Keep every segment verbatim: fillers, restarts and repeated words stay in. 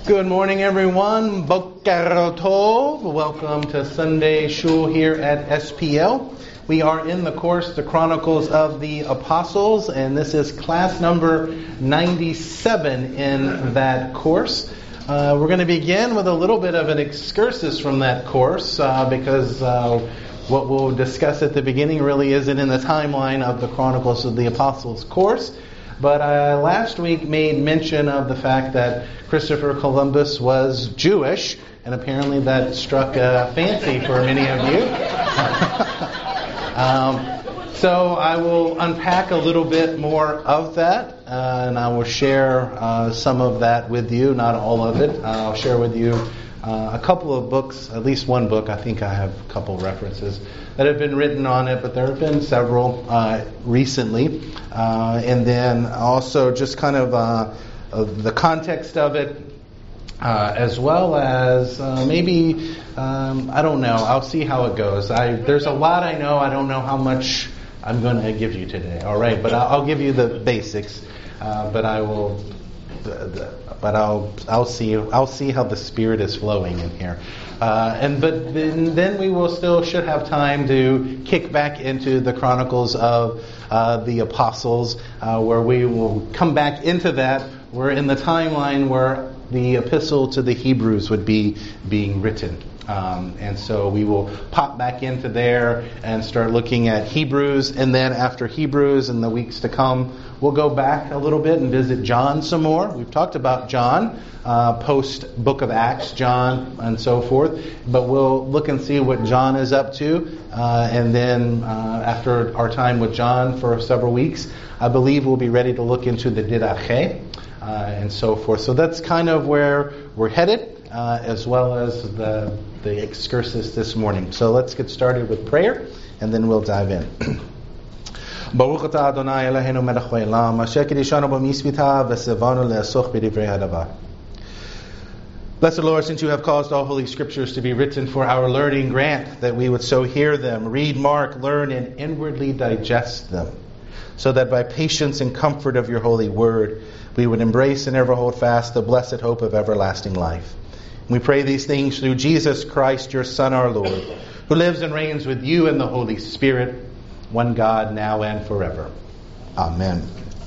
Good morning, everyone. Boker Tov. Welcome to Sunday Shul here at S P L. We are in the course, The Chronicles of the Apostles, and this is class number ninety-seven in that course. Uh, we're going to begin with a little bit of an excursus from that course, uh, because uh, what we'll discuss at the beginning really isn't in the timeline of the Chronicles of the Apostles course. But uh, last week made mention of the fact that Christopher Columbus was Jewish, and apparently that struck a fancy for many of you. um, so I will unpack a little bit more of that, uh, and I will share uh, some of that with you, not all of it. Uh, I'll share with you uh, a couple of books, at least one book. I think I have a couple references that have been written on it, but there have been several uh, recently. Uh, and then also just kind of, uh, of the context of it, uh, as well as uh, maybe, um, I don't know, I'll see how it goes. I, there's a lot I know, I don't know how much I'm going to give you today, all right? But I'll, I'll give you the basics, uh, but I will... The, the, but I'll I'll see I'll see how the Spirit is flowing in here, uh, and but then, then we will still should have time to kick back into the Chronicles of uh, the Apostles, uh, where we will come back into that. We're in the timeline where the Epistle to the Hebrews would be being written. Um, and so we will pop back into there and start looking at Hebrews, and then after Hebrews in the weeks to come, we'll go back a little bit and visit John some more. We've talked about John, uh, post Book of Acts, John, and so forth, but we'll look and see what John is up to, uh, and then uh, after our time with John for several weeks, I believe we'll be ready to look into the Didache, uh, and so forth. So that's kind of where we're headed. Uh, as well as the the excursus this morning. So let's get started with prayer, and then we'll dive in. Baruch atah Adonai Eloheinu melech haolam, asher kiddushanu b'mitzvotav v'tzivanu le'asoch b'divrei hadavar. Blessed Lord, since you have caused all holy scriptures to be written for our learning, grant that we would so hear them, read, mark, learn, and inwardly digest them, so that by patience and comfort of your holy word, we would embrace and ever hold fast the blessed hope of everlasting life. We pray these things through Jesus Christ, your Son, our Lord, who lives and reigns with you in the Holy Spirit, one God, now and forever. Amen.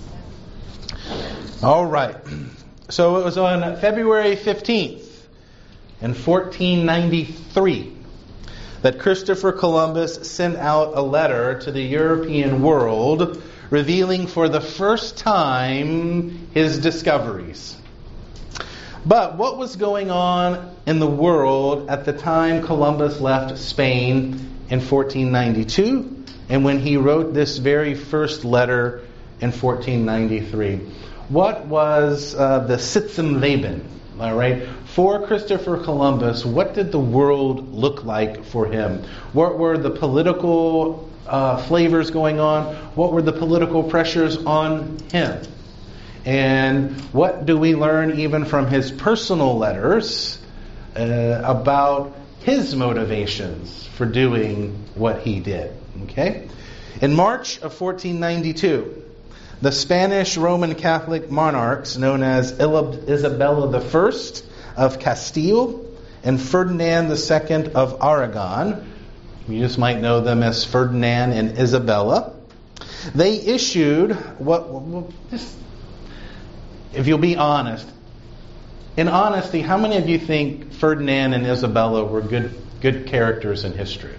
All right. So it was on February fifteenth in fourteen ninety-three that Christopher Columbus sent out a letter to the European world revealing for the first time his discoveries. But what was going on in the world at the time Columbus left Spain in fourteen ninety-two, and when he wrote this very first letter in fourteen ninety-three? What was uh, the Sitzenleben? All right, for Christopher Columbus, what did the world look like for him? What were the political uh, flavors going on? What were the political pressures on him? And what do we learn even from his personal letters uh, about his motivations for doing what he did? Okay? In March of fourteen ninety-two, the Spanish Roman Catholic monarchs known as Isabella the First of Castile and Ferdinand the Second of Aragon, you just might know them as Ferdinand and Isabella, they issued what... what this, if you'll be honest, in honesty, how many of you think Ferdinand and Isabella were good good characters in history?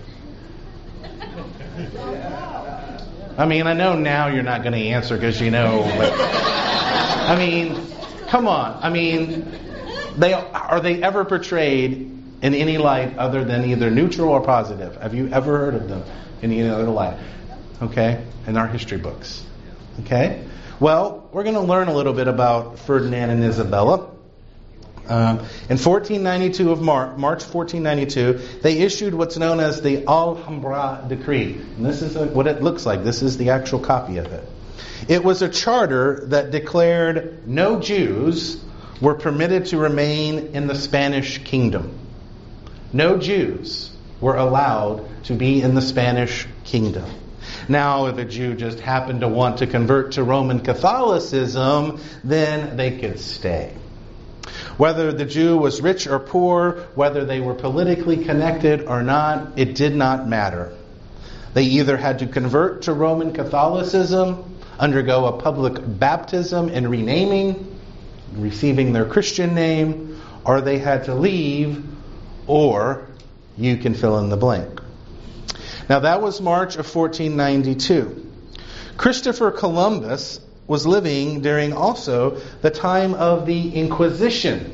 I mean, I know now you're not going to answer because you know, but I mean, come on. I mean, they are they ever portrayed in any light other than either neutral or positive? Have you ever heard of them in any other light? Okay, in our history books. Okay. Well, we're going to learn a little bit about Ferdinand and Isabella. Um, in fourteen ninety-two of Mar- March fourteen ninety-two, they issued what's known as the Alhambra Decree. And this is a, what it looks like. This is the actual copy of it. It was a charter that declared no Jews were permitted to remain in the Spanish kingdom. No Jews were allowed to be in the Spanish kingdom. Now, if a Jew just happened to want to convert to Roman Catholicism, then they could stay. Whether the Jew was rich or poor, whether they were politically connected or not, it did not matter. They either had to convert to Roman Catholicism, undergo a public baptism and renaming, receiving their Christian name, or they had to leave, or you can fill in the blank. Now that was March of fourteen ninety-two. Christopher Columbus was living during also the time of the Inquisition.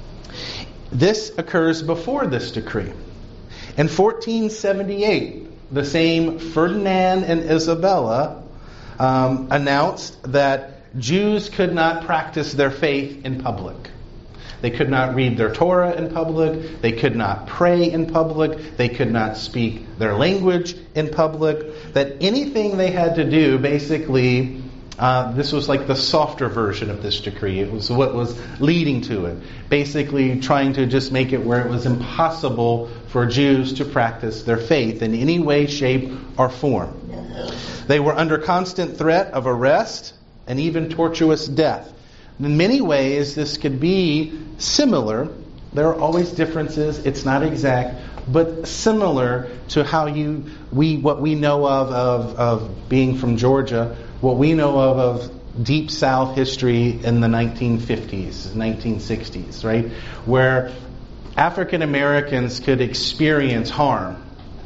This occurs before this decree. In fourteen seventy-eight, the same Ferdinand and Isabella um, announced that Jews could not practice their faith in public. They could not read their Torah in public. They could not pray in public. They could not speak their language in public. That anything they had to do, basically, uh, this was like the softer version of this decree. It was what was leading to it. Basically trying to just make it where it was impossible for Jews to practice their faith in any way, shape, or form. They were under constant threat of arrest and even tortuous death. In many ways, this could be similar. There are always differences. It's not exact, but similar to how you we what we know of of, of being from Georgia, what we know of of Deep South history in the nineteen fifties, nineteen sixties, right, where African Americans could experience harm,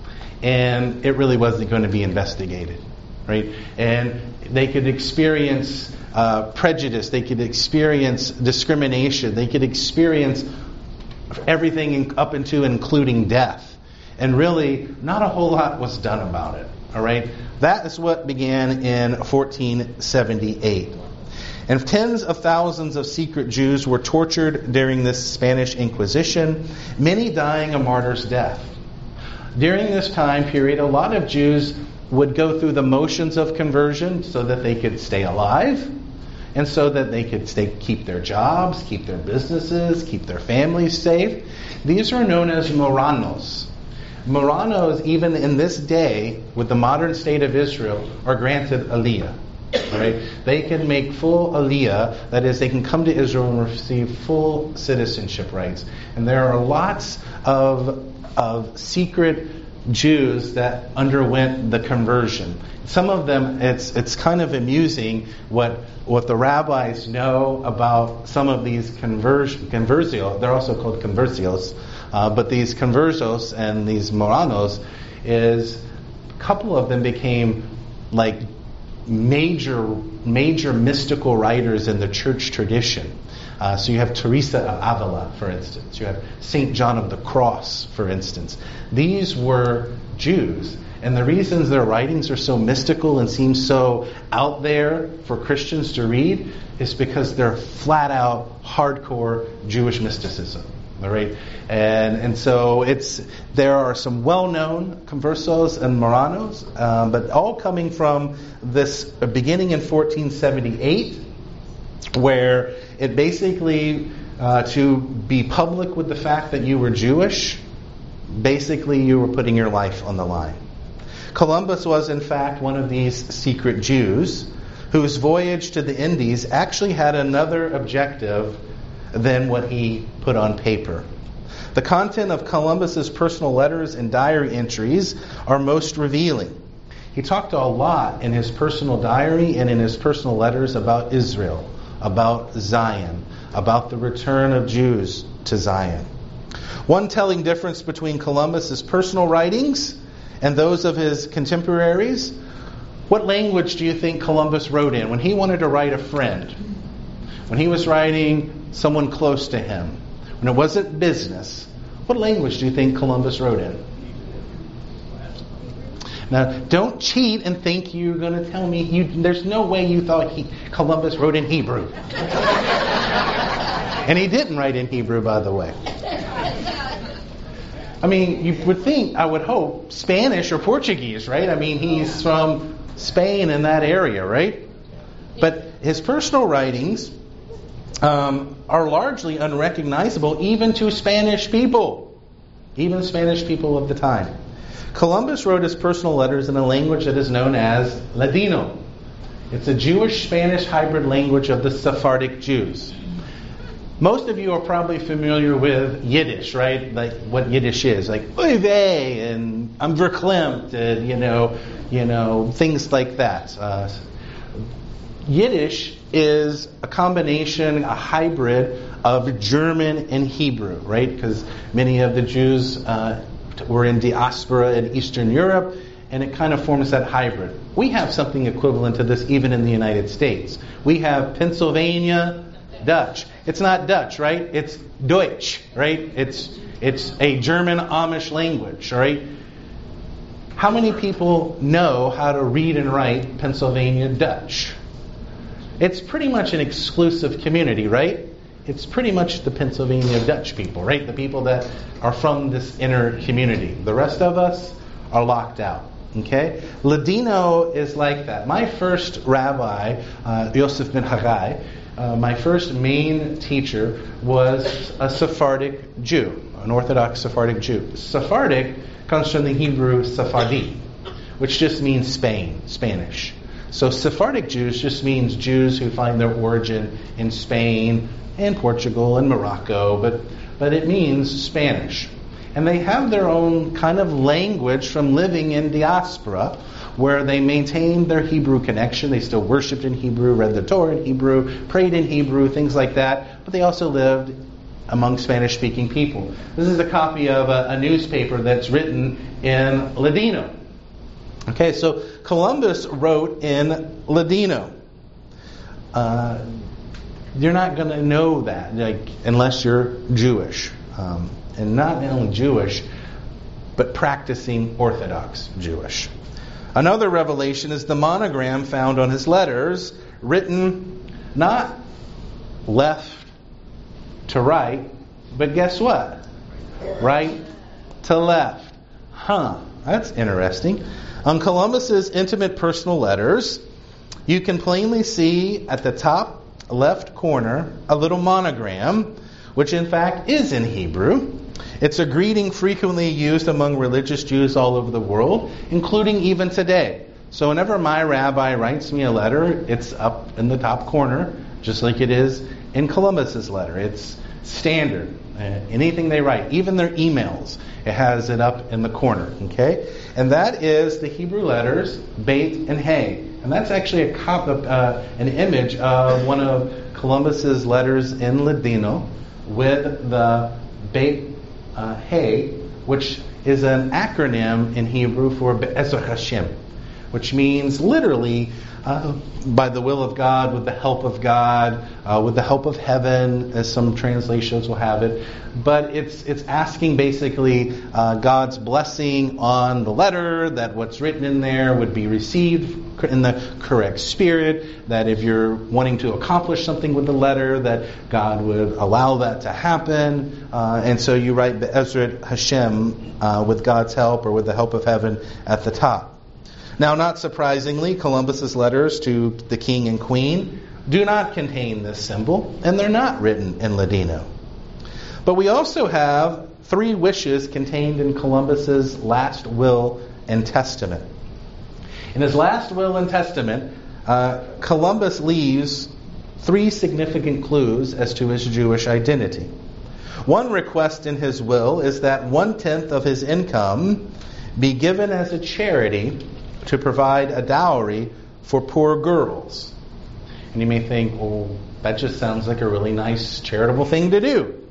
and it really wasn't going to be investigated, right, and they could experience Uh, prejudice, they could experience discrimination, they could experience everything in, up into including death. And really, not a whole lot was done about it. All right? That is what began in fourteen seventy-eight. And tens of thousands of secret Jews were tortured during this Spanish Inquisition, many dying a martyr's death. During this time period, a lot of Jews would go through the motions of conversion so that they could stay alive, and so that they could stay, keep their jobs, keep their businesses, keep their families safe. These are known as Moranos. Moranos, even in this day, with the modern state of Israel, are granted Aliyah. Right? They can make full Aliyah, that is, they can come to Israel and receive full citizenship rights. And there are lots of of secret Jews that underwent the conversion. Some of them, it's it's kind of amusing what what the rabbis know about some of these conversion conversios. They're also called conversios, uh, but these conversos and these moranos, is a couple of them became like major major mystical writers in the church tradition. Uh, so you have Teresa of Avila, for instance. You have Saint John of the Cross, for instance. These were Jews. And the reasons their writings are so mystical and seem so out there for Christians to read is because they're flat out hardcore Jewish mysticism. All right? And and so it's there are some well-known conversos and moranos, uh, but all coming from this uh, beginning in fourteen seventy-eight, where it basically, uh, to be public with the fact that you were Jewish, basically you were putting your life on the line. Columbus was, in fact, one of these secret Jews whose voyage to the Indies actually had another objective than what he put on paper. The content of Columbus's personal letters and diary entries are most revealing. He talked a lot in his personal diary and in his personal letters about Israel, about Zion, about the return of Jews to Zion. One telling difference between Columbus's personal writings and those of his contemporaries: what language do you think Columbus wrote in when he wanted to write a friend? When he was writing someone close to him, when it wasn't business, what language do you think Columbus wrote in? Now, don't cheat and think you're going to tell me. You, there's no way you thought he, Columbus wrote in Hebrew. And he didn't write in Hebrew, by the way. I mean, you would think, I would hope, Spanish or Portuguese, right? I mean, he's from Spain in that area, right? But his personal writings um, are largely unrecognizable even to Spanish people. Even Spanish people of the time. Columbus wrote his personal letters in a language that is known as Ladino. It's a Jewish-Spanish hybrid language of the Sephardic Jews. Most of you are probably familiar with Yiddish, right? Like what Yiddish is, like oy vey and I'm verklempt, and you know, you know things like that. Uh, Yiddish is a combination, a hybrid of German and Hebrew, right? Because many of the Jews uh, were in diaspora in Eastern Europe, and it kind of forms that hybrid. We have something equivalent to this even in the United States. We have Pennsylvania Dutch. It's not Dutch, right? It's Deutsch, right? It's it's a German Amish language, right? How many people know how to read and write Pennsylvania Dutch? It's pretty much an exclusive community, right? It's pretty much the Pennsylvania Dutch people, right? The people that are from this inner community. The rest of us are locked out. Okay? Ladino is like that. My first rabbi, uh, Yosef ben Haggai, uh, my first main teacher was a Sephardic Jew, an Orthodox Sephardic Jew. Sephardic comes from the Hebrew Sephardi, which just means Spain, Spanish. So Sephardic Jews just means Jews who find their origin in Spain and Portugal and Morocco, but but it means Spanish. And they have their own kind of language from living in diaspora, where they maintained their Hebrew connection. They still worshipped in Hebrew, read the Torah in Hebrew, prayed in Hebrew, things like that. But they also lived among Spanish-speaking people. This is a copy of a, a newspaper that's written in Ladino. Okay, so Columbus wrote in Ladino. Uh, you're not going to know that, like, unless you're Jewish. Um, and not only Jewish, but practicing Orthodox Jewish. Another revelation is the monogram found on his letters, written not left to right, but guess what? Right to left. Huh, that's interesting. On Columbus's intimate personal letters, you can plainly see at the top left corner a little monogram, which in fact is in Hebrew. It's a greeting frequently used among religious Jews all over the world, including even today. So whenever my rabbi writes me a letter, it's up in the top corner, just like it is in Columbus's letter. It's standard. Uh, anything they write, even their emails, it has it up in the corner. Okay, and that is the Hebrew letters Beit and Hey, and that's actually a cop, uh, an image of one of Columbus's letters in Ladino with the Beit uh, Hey, which is an acronym in Hebrew for Be'ezrat Hashem, which means literally uh, by the will of God, with the help of God, uh, with the help of heaven, as some translations will have it. But it's it's asking basically uh, God's blessing on the letter, that what's written in there would be received in the correct spirit, that if you're wanting to accomplish something with the letter, that God would allow that to happen. Uh, and so you write Be'ezrat Hashem uh, with God's help or with the help of heaven at the top. Now, not surprisingly, Columbus's letters to the king and queen do not contain this symbol, and they're not written in Ladino. But we also have three wishes contained in Columbus's last will and testament. In his last will and testament, uh, Columbus leaves three significant clues as to his Jewish identity. One request in his will is that one-tenth of his income be given as a charity to provide a dowry for poor girls. And you may think, well, that just sounds like a really nice charitable thing to do.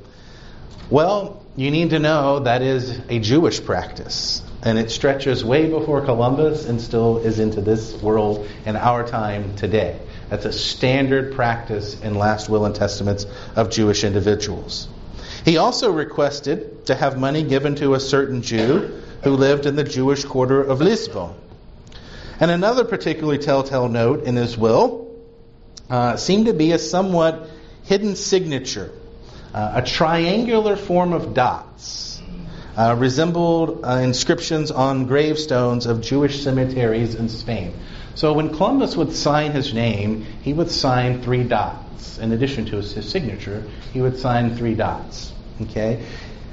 Well, you need to know that is a Jewish practice. And it stretches way before Columbus and still is into this world in our time today. That's a standard practice in last will and testaments of Jewish individuals. He also requested to have money given to a certain Jew who lived in the Jewish quarter of Lisbon. And another particularly telltale note in his will uh, seemed to be a somewhat hidden signature, uh, a triangular form of dots, uh, resembled uh, inscriptions on gravestones of Jewish cemeteries in Spain. So when Columbus would sign his name, he would sign three dots. In addition to his, his signature, he would sign three dots. Okay?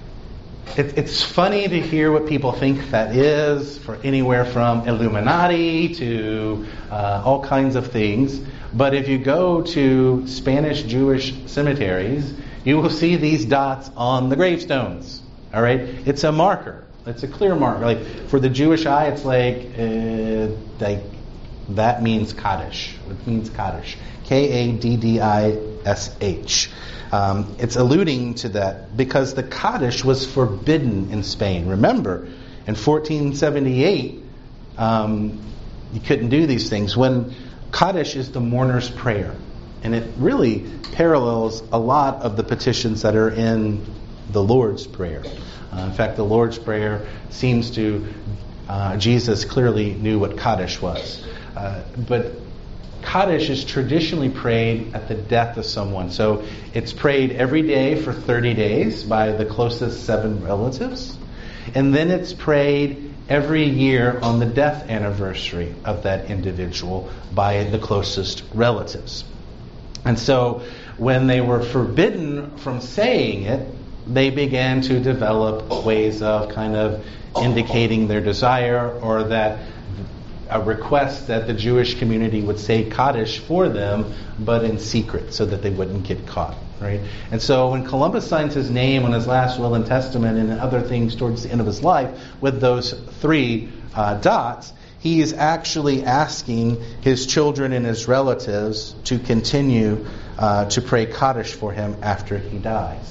It, it's funny to hear what people think that is, for anywhere from Illuminati to uh, all kinds of things. But if you go to Spanish Jewish cemeteries, you will see these dots on the gravestones. All right? It's a marker. It's a clear marker. Like for the Jewish eye, it's like, uh, like that means Kaddish. It means Kaddish. K A D D I S H. Um, it's alluding to that because the Kaddish was forbidden in Spain. Remember, in fourteen seventy-eight, um, you couldn't do these things. When Kaddish is the mourner's prayer, and it really parallels a lot of the petitions that are in the Lord's Prayer. Uh, in fact, the Lord's Prayer seems to, uh, Jesus clearly knew what Kaddish was. Uh, but Kaddish is traditionally prayed at the death of someone. So it's prayed every day for thirty days by the closest seven relatives. And then it's prayed every year on the death anniversary of that individual by the closest relatives. And so when they were forbidden from saying it, they began to develop ways of kind of indicating their desire, or that a request that the Jewish community would say Kaddish for them, but in secret, so that they wouldn't get caught. Right? And so when Columbus signs his name on his last will and testament and other things towards the end of his life with those three uh, dots, he is actually asking his children and his relatives to continue uh, to pray Kaddish for him after he dies.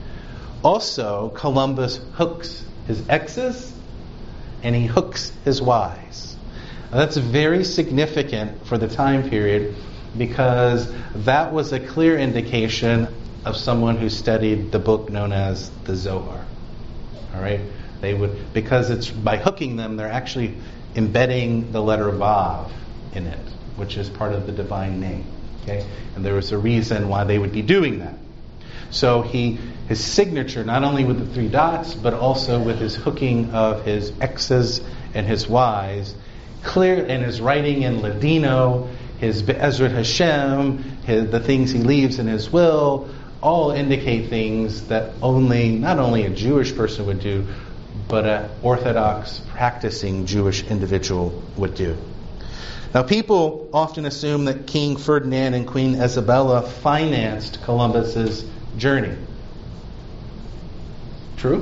Also, Columbus hooks his X's and he hooks his Y's. Now, that's very significant for the time period, because that was a clear indication of someone who studied the book known as the Zohar. All right, they would, because it's by hooking them, they're actually embedding the letter Vav in it, which is part of the divine name. Okay, and there was a reason why they would be doing that. So he, his signature, not only with the three dots, but also with his hooking of his X's and his Y's, clear, and his writing in Ladino, his Be'ezrat Hashem, his, the things he leaves in his will, all indicate things that only, not only a Jewish person would do, but an Orthodox practicing Jewish individual would do. Now, people often assume that King Ferdinand and Queen Isabella financed Columbus's journey. True?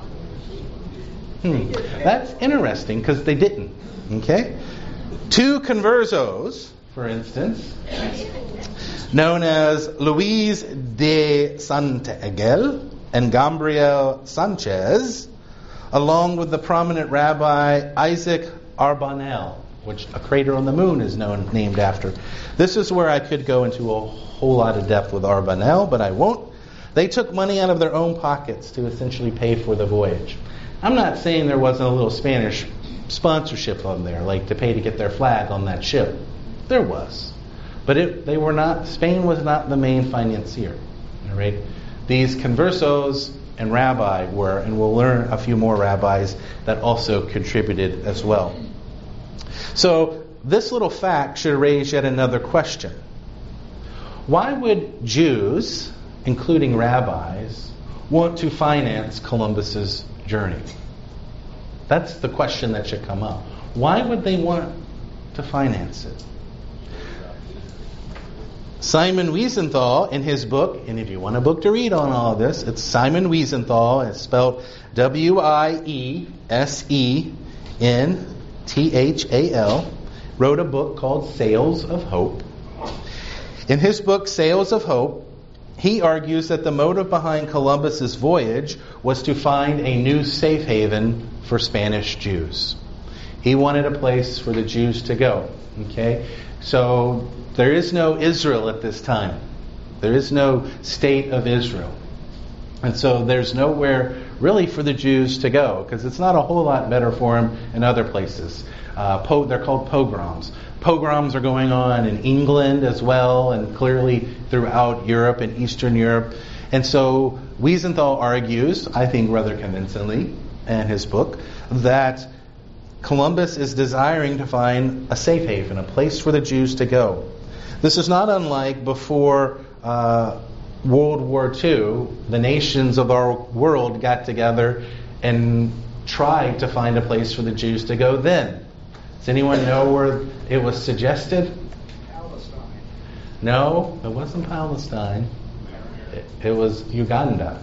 Hmm. That's interesting, because they didn't. Okay? Two conversos, for instance, known as Luis de Santaegel and Gabriel Sanchez, along with the prominent rabbi Isaac Arbanel, which a crater on the moon is known named after. This is where I could go into a whole lot of depth with Arbanel, but I won't. They took money out of their own pockets to essentially pay for the voyage. I'm not saying there wasn't a little Spanish sponsorship on there, like to pay to get their flag on that ship. There was. But it, they were not, Spain was not the main financier. All right? These conversos and rabbi were, and we'll learn a few more rabbis that also contributed as well. So this little fact should raise yet another question. Why would Jews, including rabbis, want to finance Columbus's journey? That's the question that should come up. Why would they want to finance it? Simon Wiesenthal, in his book, and if you want a book to read on all of this, it's Simon Wiesenthal. It's spelled W I E S E N T H A L, wrote a book called Sails of Hope. In his book, Sails of Hope, he argues that the motive behind Columbus's voyage was to find a new safe haven for Spanish Jews. He wanted a place for the Jews to go. Okay? So there is no Israel at this time. There is no state of Israel. And so there's nowhere really for the Jews to go, because it's not a whole lot better for them in other places. Uh, po- they're called pogroms. Pogroms are going on in England as well, and clearly throughout Europe and Eastern Europe. And so Wiesenthal argues, I think rather convincingly, in his book, that Columbus is desiring to find a safe haven, a place for the Jews to go. This is not unlike before uh, World War Two, the nations of our world got together and tried to find a place for the Jews to go then. Does anyone know where it was suggested? Palestine. No, it wasn't Palestine. It, it was Uganda.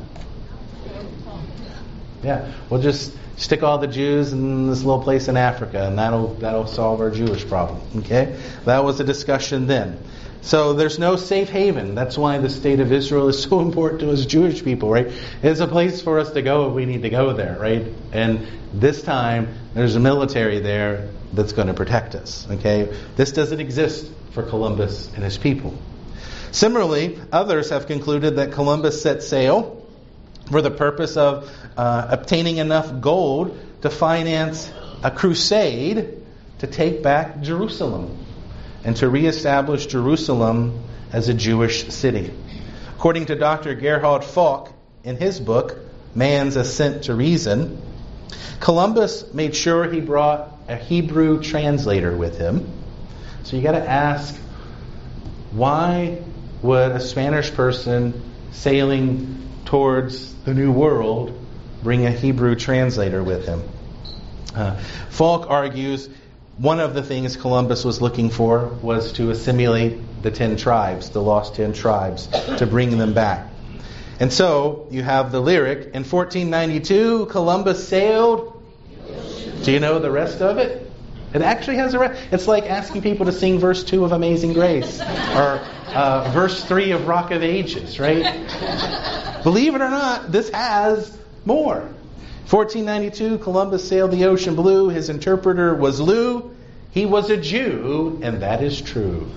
Yeah, we'll just stick all the Jews in this little place in Africa, and that'll that'll solve our Jewish problem. Okay, that was a discussion then. So there's no safe haven. That's why the state of Israel is so important to us Jewish people, right? It's a place for us to go if we need to go there, right? And this time there's a military there that's going to protect us. Okay, this doesn't exist for Columbus and his people. Similarly, others have concluded that Columbus set sail for the purpose of uh, obtaining enough gold to finance a crusade to take back Jerusalem and to reestablish Jerusalem as a Jewish city. According to Doctor Gerhard Falk, in his book, Man's Ascent to Reason, Columbus made sure he brought a Hebrew translator with him. So you got to ask, why would a Spanish person sailing towards the New World bring a Hebrew translator with him? Uh, Falk argues one of the things Columbus was looking for was to assimilate the ten tribes, the lost ten tribes, to bring them back. And so you have the lyric, in fourteen ninety-two, Columbus sailed. Do you know the rest of it? It actually has a rest. It's like asking people to sing verse two of Amazing Grace or uh, verse three of Rock of Ages, right? Believe it or not, this has more. fourteen ninety-two, Columbus sailed the ocean blue. His interpreter was Lou. He was a Jew, and that is true.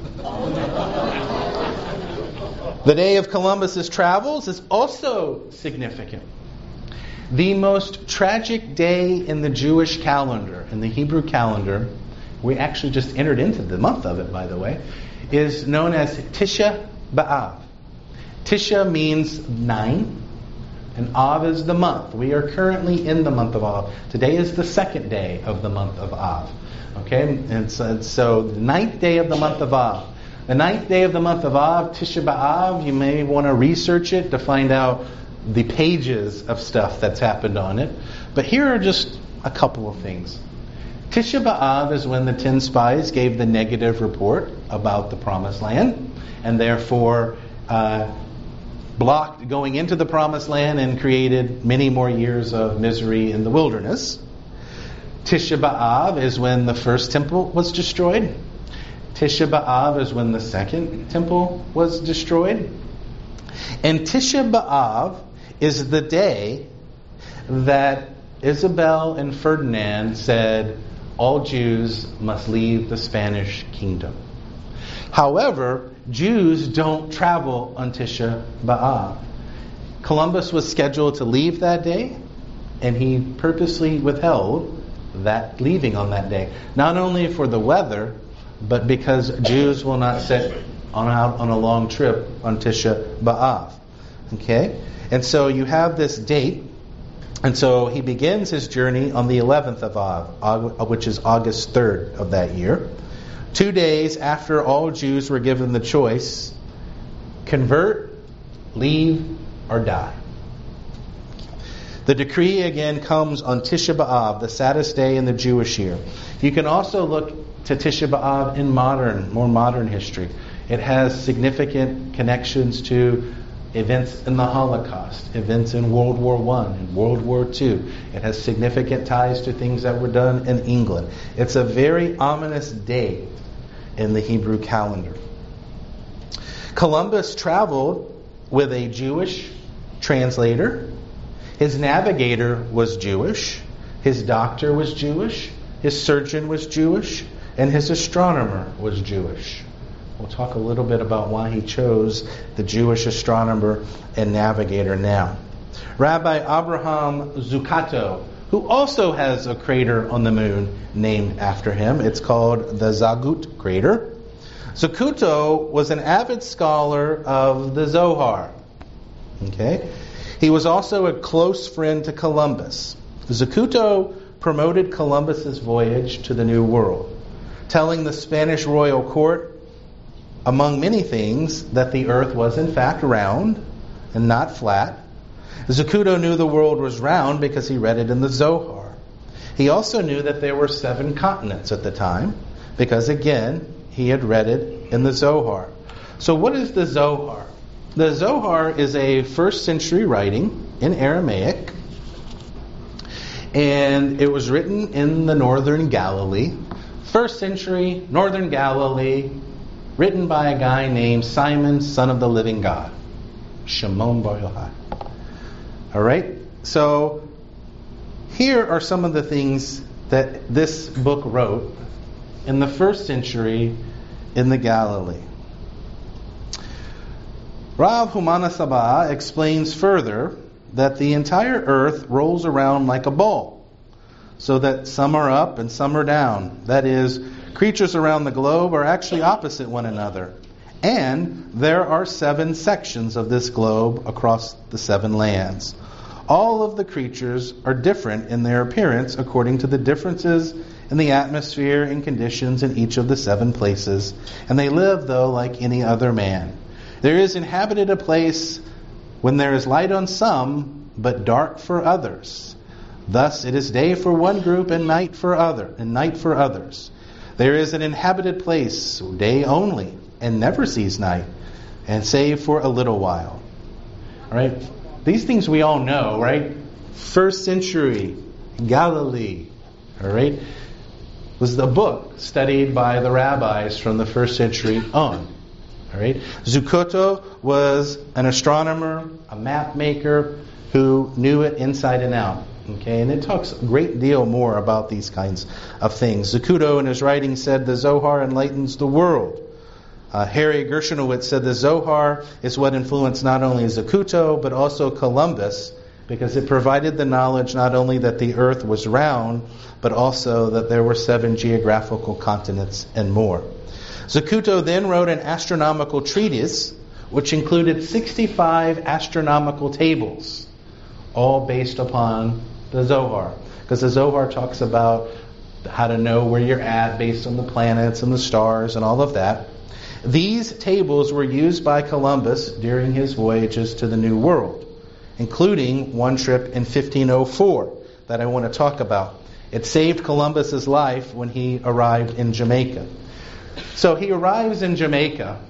The day of Columbus's travels is also significant. The most tragic day in the Jewish calendar, in the Hebrew calendar, we actually just entered into the month of it, by the way, is known as Tisha B'Av. Tisha means nine. And Av is the month. We are currently in the month of Av. Today is the second day of the month of Av. Okay? And so, so the ninth day of the month of Av. The ninth day of the month of Av, Tisha B'Av, you may want to research it to find out the pages of stuff that's happened on it. But here are just a couple of things. Tisha B'Av is when the ten spies gave the negative report about the Promised Land, and therefore uh, blocked going into the Promised Land and created many more years of misery in the wilderness. Tisha B'Av is when the first temple was destroyed. Tisha B'Av is when the second temple was destroyed. And Tisha B'Av is the day that Isabel and Ferdinand said all Jews must leave the Spanish kingdom. However, Jews don't travel on Tisha B'Av. Columbus was scheduled to leave that day, and he purposely withheld that leaving on that day. Not only for the weather, but because Jews will not set on out on a long trip on Tisha B'Av. Okay? And so you have this date, and so he begins his journey on the eleventh of Av, which is August third of that year. Two days after all Jews were given the choice, convert, leave, or die. The decree again comes on Tisha B'Av, the saddest day in the Jewish year. You can also look to Tisha B'Av in modern, more modern history. It has significant connections to events in the Holocaust, events in World War One and World War Two. It has significant ties to things that were done in England. It's a very ominous day in the Hebrew calendar. Columbus traveled with a Jewish translator. His navigator was Jewish. His doctor was Jewish. His surgeon was Jewish. And his astronomer was Jewish. We'll talk a little bit about why he chose the Jewish astronomer and navigator now. Rabbi Abraham Zucato, who also has a crater on the moon named after him. It's called the Zagut crater. Zacuto was an avid scholar of the Zohar. Okay? He was also a close friend to Columbus. Zacuto promoted Columbus's voyage to the New World, telling the Spanish royal court, among many things, that the earth was in fact round and not flat. Zacuto knew the world was round because he read it in the Zohar. He also knew that there were seven continents at the time because, again, he had read it in the Zohar. So what is the Zohar? The Zohar is a first century writing in Aramaic, and it was written in the northern Galilee. First century, northern Galilee, written by a guy named Simon, son of the living God. Shimon Bar Yochai. All right? So, here are some of the things that this book wrote in the first century in the Galilee. Rav Humana Sabah explains further that the entire earth rolls around like a ball, so that some are up and some are down. That is, creatures around the globe are actually opposite one another. And there are seven sections of this globe across the seven lands. All of the creatures are different in their appearance according to the differences in the atmosphere and conditions in each of the seven places. And they live, though, like any other man. There is inhabited a place when there is light on some, but dark for others. Thus it is day for one group and night for other, and night for others. There is an inhabited place, day only, and never sees night, and save for a little while. All right? These things we all know, right? First century, Galilee, all right, was the book studied by the rabbis from the first century on. All right? Zukoto was an astronomer, a map maker who knew it inside and out. Okay, and it talks a great deal more about these kinds of things. Zacuto in his writing said the Zohar enlightens the world. Uh, Harry Gershonowitz said the Zohar is what influenced not only Zacuto but also Columbus, because it provided the knowledge not only that the earth was round, but also that there were seven geographical continents and more. Zacuto then wrote an astronomical treatise which included sixty-five astronomical tables, all based upon the Zohar. Because the Zohar talks about how to know where you're at based on the planets and the stars and all of that. These tables were used by Columbus during his voyages to the New World, including one trip in fifteen oh four that I want to talk about. It saved Columbus's life when he arrived in Jamaica. So he arrives in Jamaica,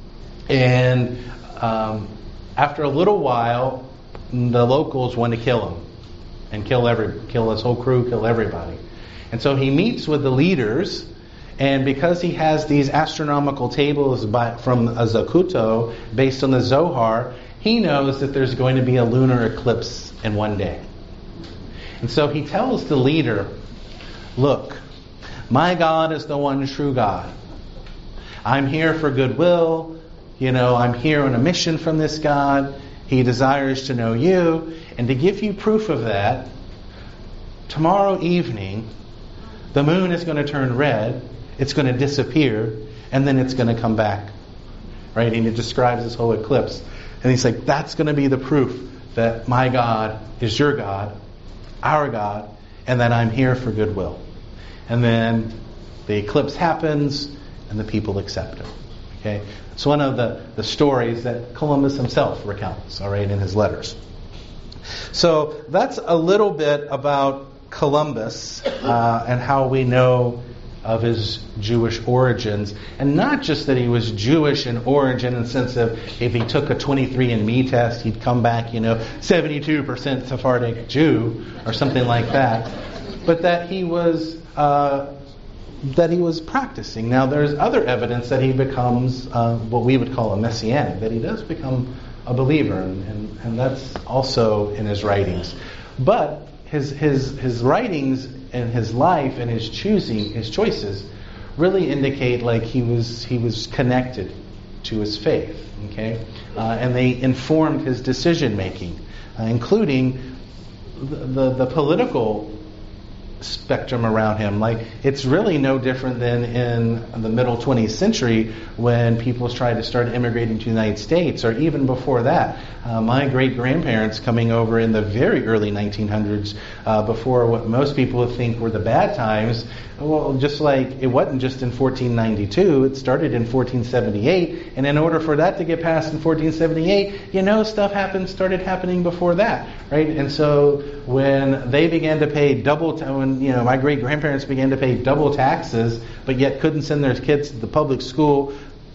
and um, after a little while, the locals want to kill him and kill every, kill his whole crew, kill everybody. And so he meets with the leaders, and because he has these astronomical tables by, from Zacuto based on the Zohar, he knows that there's going to be a lunar eclipse in one day. And so he tells the leader, look, my God is the one true God. I'm here for goodwill. You know, I'm here on a mission from this God. He desires to know you. And to give you proof of that, tomorrow evening, the moon is going to turn red, it's going to disappear, and then it's going to come back. Right? And he describes this whole eclipse. And he's like, that's going to be the proof that my God is your God, our God, and that I'm here for goodwill. And then the eclipse happens, and the people accept him. Okay? It's one of the, the stories that Columbus himself recounts, all right, in his letters. So that's a little bit about Columbus uh, and how we know of his Jewish origins. And not just that he was Jewish in origin in the sense of if he took a twenty-three and me test, he'd come back, you know, seventy-two percent Sephardic Jew or something like that. But that he was uh, that he was practicing. Now there's other evidence that he becomes uh, what we would call a messianic, that he does become a believer, and, and, and that's also in his writings. But his his his writings and his life and his choosing, his choices, really indicate like he was he was connected to his faith. Okay, uh, and they informed his decision making, uh, including the, the the political spectrum around him. Like, it's really no different than in the middle twentieth century when people tried to start immigrating to the United States, or even before that. Uh, my great-grandparents coming over in the very early nineteen hundreds, uh, before what most people would think were the bad times. Well, just like it wasn't just in fourteen ninety-two, it started in fourteen seventy-eight, and in order for that to get passed in fourteen seventy-eight, you know, stuff happened started happening before that, right? And so when they began to pay double, t- when you know my great grandparents began to pay double taxes, but yet couldn't send their kids to the public school,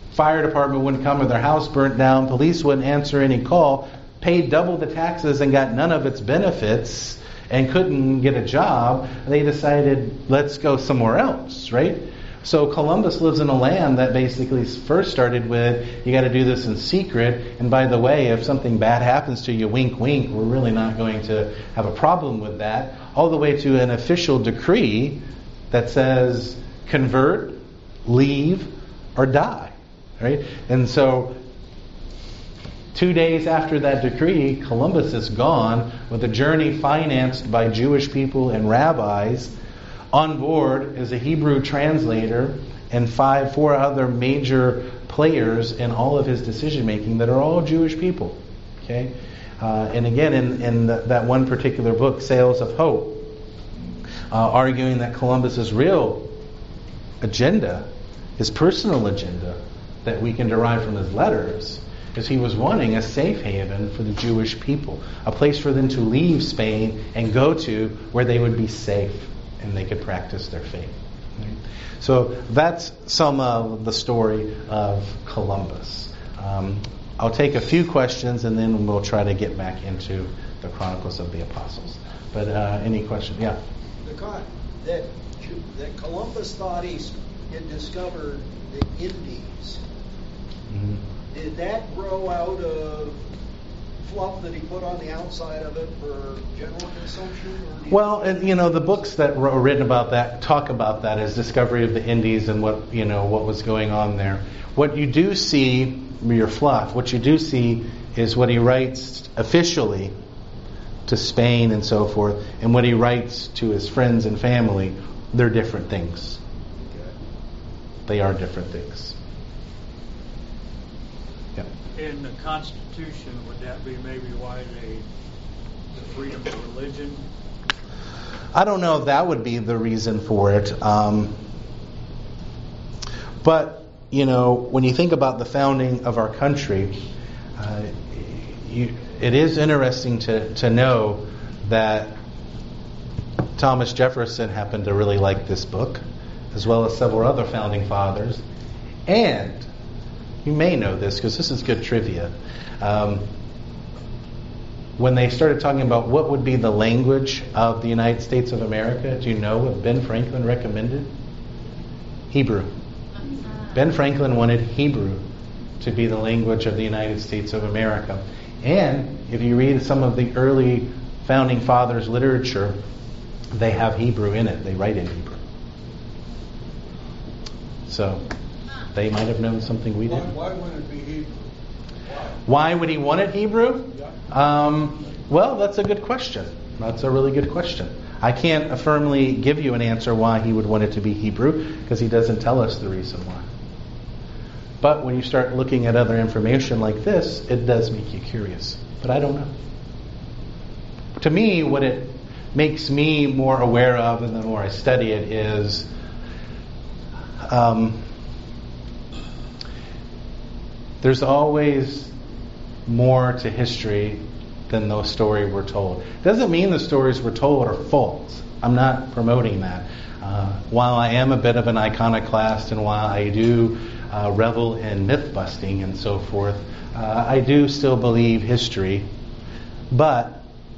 Fire department wouldn't come, or their house burnt down. Police wouldn't answer any call. Paid double the taxes and got none of its benefits and couldn't get a job. They decided, let's go somewhere else, right? So Columbus lives in a land that basically first started with, you got to do this in secret. And by the way, if something bad happens to you, wink, wink, we're really not going to have a problem with that. All the way to an official decree that says, convert, leave, or die, right? And so two days after that decree, Columbus is gone with a journey financed by Jewish people and rabbis. On board is a Hebrew translator and five, four other major players in all of his decision making that are all Jewish people. Okay, uh, and again, in, in the, that one particular book, Sails of Hope, uh, arguing that Columbus's real agenda, his personal agenda, that we can derive from his letters, is he was wanting a safe haven for the Jewish people, a place for them to leave Spain and go to where they would be safe and they could practice their faith. Right? So that's some of the story of Columbus. Um, I'll take a few questions and then we'll try to get back into the Chronicles of the Apostles. But uh, any questions? Yeah. The con- that that Columbus thought he had discovered the Indies. Mm-hmm. Did that grow out of fluff that he put on the outside of it for general consumption? Or well, and, you know, the books that were written about that talk about that as discovery of the Indies and what, you know, what was going on there. What you do see, your fluff, what you do see is what he writes officially to Spain and so forth, and what he writes to his friends and family. They're different things. Okay. They are different things. Yeah. In the Constitution, would that be maybe why they, the freedom of religion? I don't know if that would be the reason for it. Um, but, you know, when you think about the founding of our country, uh, you, it is interesting to, to know that Thomas Jefferson happened to really like this book, as well as several other founding fathers. And you may know this because this is good trivia. Um, when they started talking about what would be the language of the United States of America, do you know what Ben Franklin recommended? Hebrew. Ben Franklin wanted Hebrew to be the language of the United States of America. And if you read some of the early founding fathers' literature, they have Hebrew in it. They write in Hebrew. So they might have known something we didn't. Why, why would it be Hebrew? Why? Why would he want it Hebrew? Yeah. Um, well, that's a good question. That's a really good question. I can't firmly give you an answer why he would want it to be Hebrew, because he doesn't tell us the reason why. But when you start looking at other information like this, it does make you curious. But I don't know. To me, what it makes me more aware of, and the more I study it, is um, there's always more to history than those stories were told. Doesn't mean the stories were told are false. I'm not promoting that. Uh, while I am a bit of an iconoclast, and while I do uh, revel in myth busting and so forth, uh, I do still believe history. But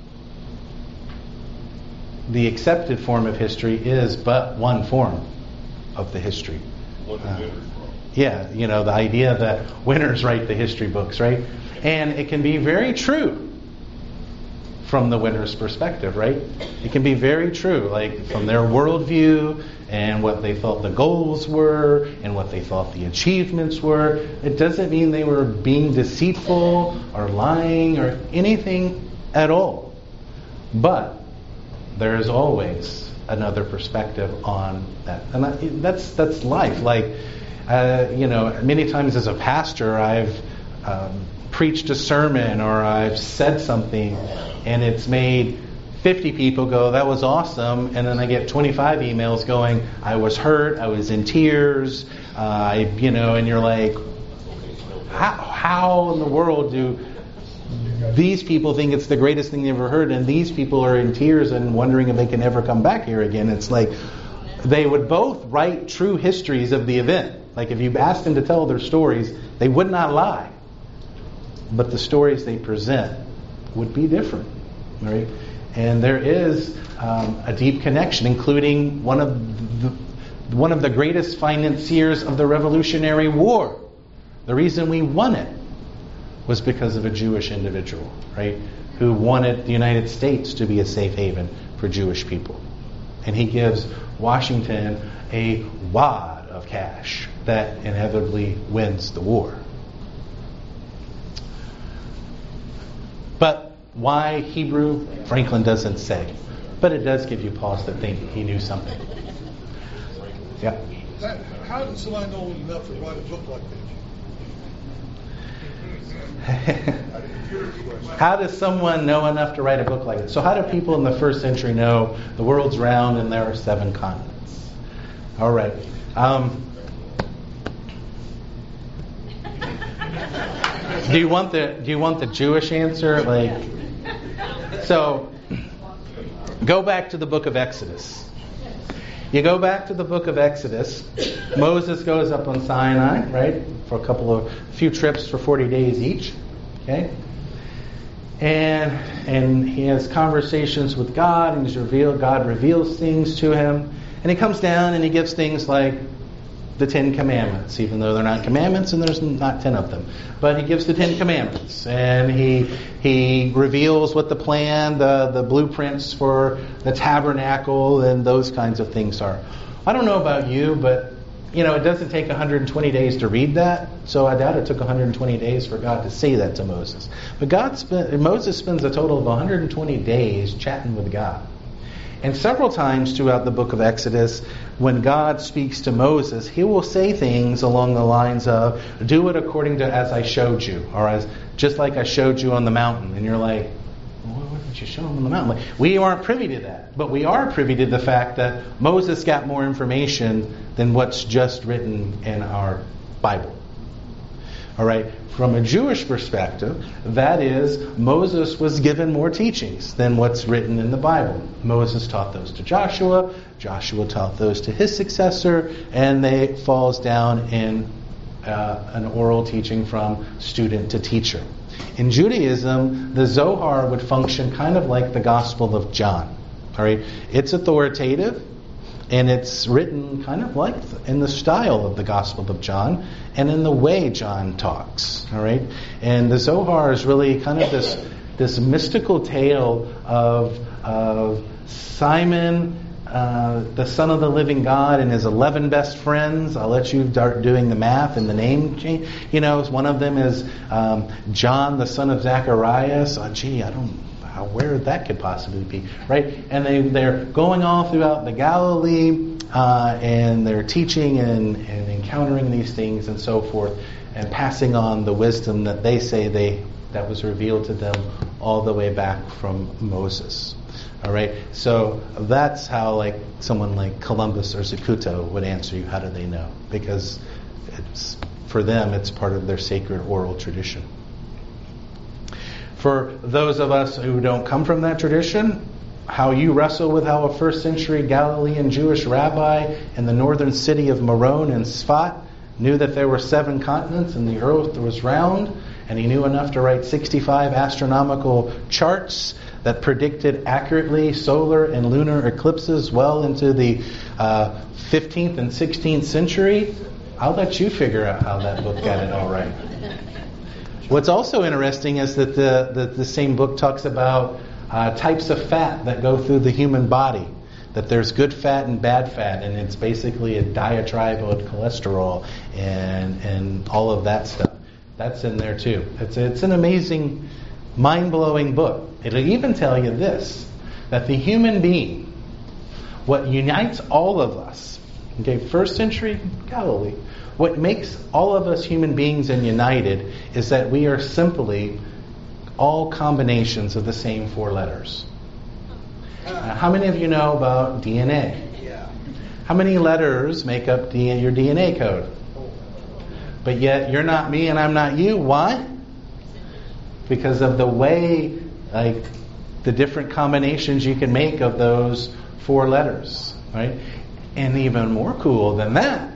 the accepted form of history is but one form of the history. What the Uh, winners from. yeah, you know, the idea that winners write the history books, right? And it can be very true from the winner's perspective, right? It can be very true, like from their worldview and what they thought the goals were and what they thought the achievements were. It doesn't mean they were being deceitful or lying or anything at all. But there is always another perspective on that, and that, that's that's life. Like, uh, you know, many times as a pastor, I've um, preached a sermon or I've said something, and it's made fifty people go, "That was awesome," and then I get twenty-five emails going, "I was hurt, I was in tears," uh, I, you know, and you're like, how, how in the world do these people think it's the greatest thing they ever heard, and these people are in tears and wondering if they can ever come back here again? It's like they would both write true histories of the event. Like if you asked them to tell their stories, they would not lie. But the stories they present would be different, right? And there is um, a deep connection, including one of the, one of the greatest financiers of the Revolutionary War. The reason we won it was because of a Jewish individual, right, who wanted the United States to be a safe haven for Jewish people. And he gives Washington a wad of cash that inevitably wins the war. But why Hebrew? Franklin doesn't say. But it does give you pause to think he knew something. Yeah. That, how does someone know enough to write a book like this? How does someone know enough to write a book like it? So how do people in the first century know the world's round and there are seven continents? All right. Um, do you want the Do you want the Jewish answer? Like, so go back to the book of Exodus. You go back to the book of Exodus. Moses goes up on Sinai, right, for a couple of few trips for forty days each. Okay, and and he has conversations with God, and he's revealed. God reveals things to him, and he comes down and he gives things like the Ten Commandments, even though they're not commandments and there's not ten of them. But he gives the Ten Commandments, and he he reveals what the plan, the, the blueprints for the tabernacle and those kinds of things are. I don't know about you, but you know, it doesn't take one hundred twenty days to read that, so I doubt it took one hundred twenty days for God to say that to Moses. But God spent, Moses spends a total of one hundred twenty days chatting with God. And several times throughout the book of Exodus, when God speaks to Moses, he will say things along the lines of, do it according to as I showed you, or as just like I showed you on the mountain. And you're like, well, what did you show him on the mountain? Like, we aren't privy to that. But we are privy to the fact that Moses got more information than what's just written in our Bible. All right. From a Jewish perspective, that is, Moses was given more teachings than what's written in the Bible. Moses taught those to Joshua, Joshua taught those to his successor, and they falls down in uh, an oral teaching from student to teacher. In Judaism, the Zohar would function kind of like the Gospel of John. All right, it's authoritative. And it's written kind of like in the style of the Gospel of John and in the way John talks. All right, and the Zohar is really kind of this this mystical tale of of Simon, uh, the son of the living God, and his eleven best friends. I'll let you start doing the math and the name change. You know, one of them is um, John, the son of Zacharias. Oh, gee, I don't. Where that could possibly be, right? And they, they're going all throughout the Galilee, uh, and they're teaching and, and encountering these things and so forth, and passing on the wisdom that they say they that was revealed to them all the way back from Moses. All right, so that's how like someone like Columbus or Zacuto would answer you. How do they know? Because it's for them, it's part of their sacred oral tradition. For those of us who don't come from that tradition, how you wrestle with how a first century Galilean Jewish rabbi in the northern city of Meron and Sfat knew that there were seven continents and the earth was round, and he knew enough to write sixty-five astronomical charts that predicted accurately solar and lunar eclipses well into the uh, fifteenth and sixteenth century. I'll let you figure out how that book got it all right. What's also interesting is that the, the, the same book talks about uh, types of fat that go through the human body. That there's good fat and bad fat, and it's basically a diatribe of cholesterol and and all of that stuff. That's in there too. It's it's an amazing, mind-blowing book. It'll even tell you this, that the human being, what unites all of us, okay, first century Galilee, what makes all of us human beings and united is that we are simply all combinations of the same four letters. Now, how many of you know about D N A? Yeah. How many letters make up D- your D N A code? But yet you're not me and I'm not you. Why? Because of the way, like, the different combinations you can make of those four letters, right? And even more cool than that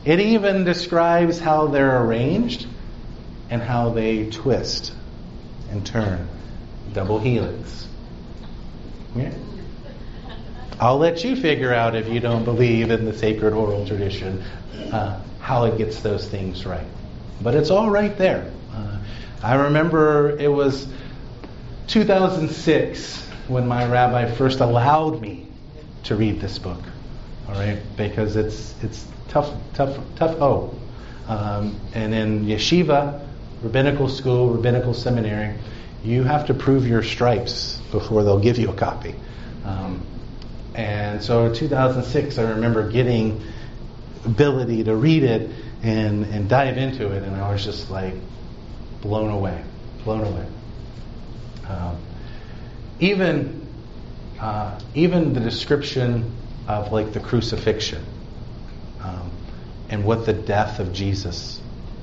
It even describes how they're arranged and how they twist and turn. Double helix. Yeah. I'll let you figure out, if you don't believe in the sacred oral tradition, uh, how it gets those things right. But it's all right there. Uh, I remember it was two thousand six when my rabbi first allowed me to read this book. All right, because it's it's tough, tough, tough. Oh, um, and in yeshiva, rabbinical school, rabbinical seminary, you have to prove your stripes before they'll give you a copy. Um, and so in two thousand six, I remember getting ability to read it and, and dive into it, and I was just like blown away, blown away. Um, even uh, even the description of like the crucifixion um, and what the death of Jesus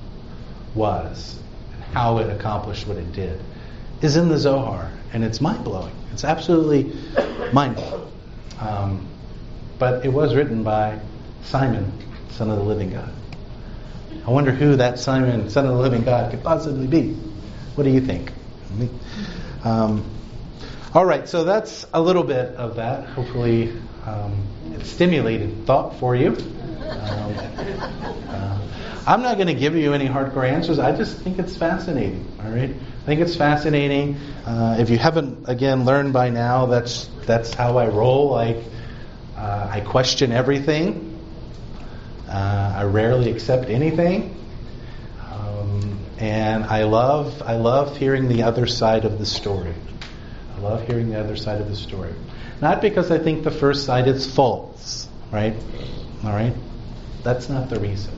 was and how it accomplished what it did is in the Zohar, and it's mind-blowing. It's absolutely mind-blowing. Um, but it was written by Simon, Son of the Living God. I wonder who that Simon, Son of the Living God, could possibly be. What do you think? Um, all right, so that's a little bit of that. Hopefully um, it stimulated thought for you. Um, uh, I'm not going to give you any hardcore answers. I just think it's fascinating. All right, I think it's fascinating. Uh, if you haven't, again, learned by now, that's that's how I roll. Like uh, I question everything. Uh, I rarely accept anything, um, and I love I love hearing the other side of the story. I love hearing the other side of the story. Not because I think the first side is false, right? All right, that's not the reason.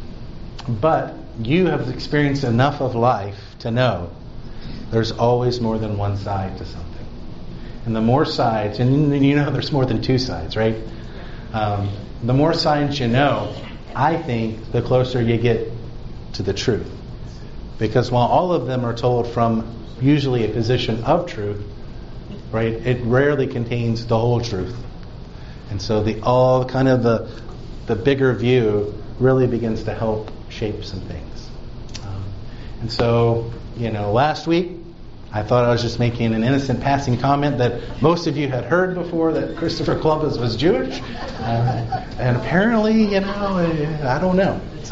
But you have experienced enough of life to know there's always more than one side to something. And the more sides, and you know there's more than two sides, right? Um, the more sides you know, I think the closer you get to the truth. Because while all of them are told from usually a position of truth, right, it rarely contains the whole truth. And so the all kind of the the bigger view really begins to help shape some things. Um, and so, you know, last week I thought I was just making an innocent passing comment that most of you had heard before, that Christopher Columbus was Jewish. Uh, and apparently, you know, I don't know. So,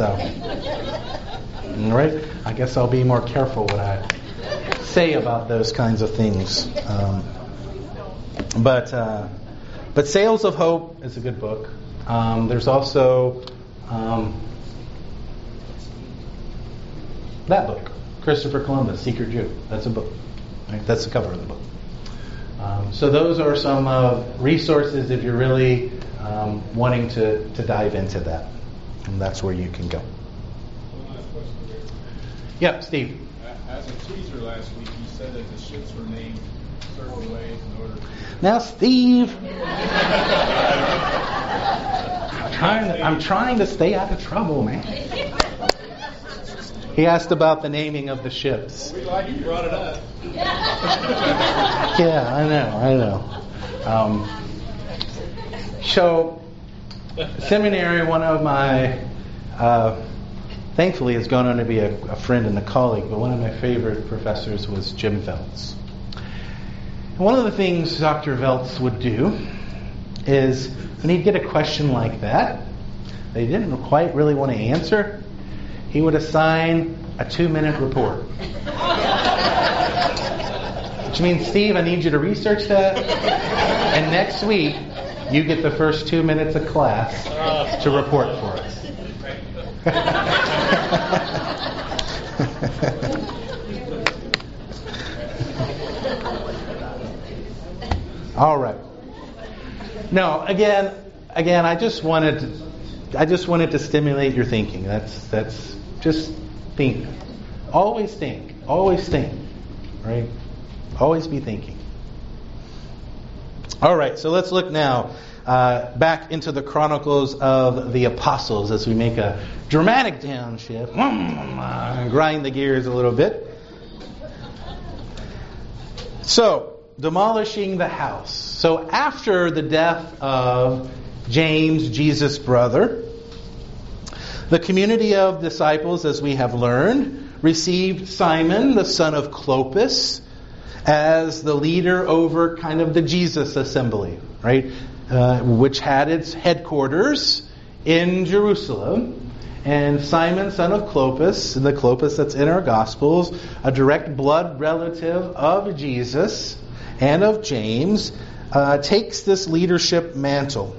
all right, I guess I'll be more careful what I say about those kinds of things. Um, but uh, but Sails of Hope is a good book. Um, there's also um, that book, Christopher Columbus, Secret Jew. That's a book. Right? That's the cover of the book. Um, so those are some uh, resources if you're really um, wanting to, to dive into that. And that's where you can go. One last question here. Yeah, Steve. As a teaser last week, you said that the ships were named certain ways in order to... Now, Steve. I'm trying to, I'm trying to stay out of trouble, man. He asked about the naming of the ships. We like you brought it up. Yeah, I know, I know. Um, so, seminary, one of my, uh, thankfully has gone on to be a, a friend and a colleague, but one of my favorite professors was Jim Veltz. And one of the things Doctor Veltz would do is, when he'd get a question like that, they didn't quite really want to answer, he would assign a two-minute report. Which means, Steve, I need you to research that, and next week, you get the first two minutes of class to report for us. All right. No, again, again, I just wanted to, I just wanted to stimulate your thinking. That's that's just think. Always think. Always think. Right? Always be thinking. All right, so let's look now uh, back into the Chronicles of the Apostles as we make a dramatic downshift and grind the gears a little bit. So, demolishing the house. So after the death of James, Jesus' brother, The community of disciples, as we have learned, received Simon, the son of Clopas, as the leader over kind of the Jesus assembly, right? Uh, which had its headquarters in Jerusalem. And Simon, son of Clopas, the Clopas that's in our Gospels, a direct blood relative of Jesus and of James, uh, takes this leadership mantle.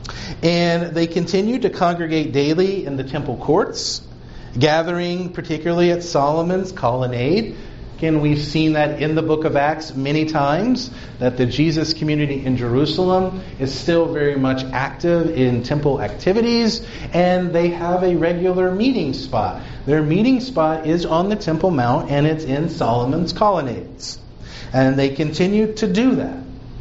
And they continue to congregate daily in the temple courts, gathering particularly at Solomon's colonnade. Again, we've seen that in the book of Acts many times, that the Jesus community in Jerusalem is still very much active in temple activities, and they have a regular meeting spot. Their meeting spot is on the Temple Mount, and it's in Solomon's colonnades. And they continue to do that.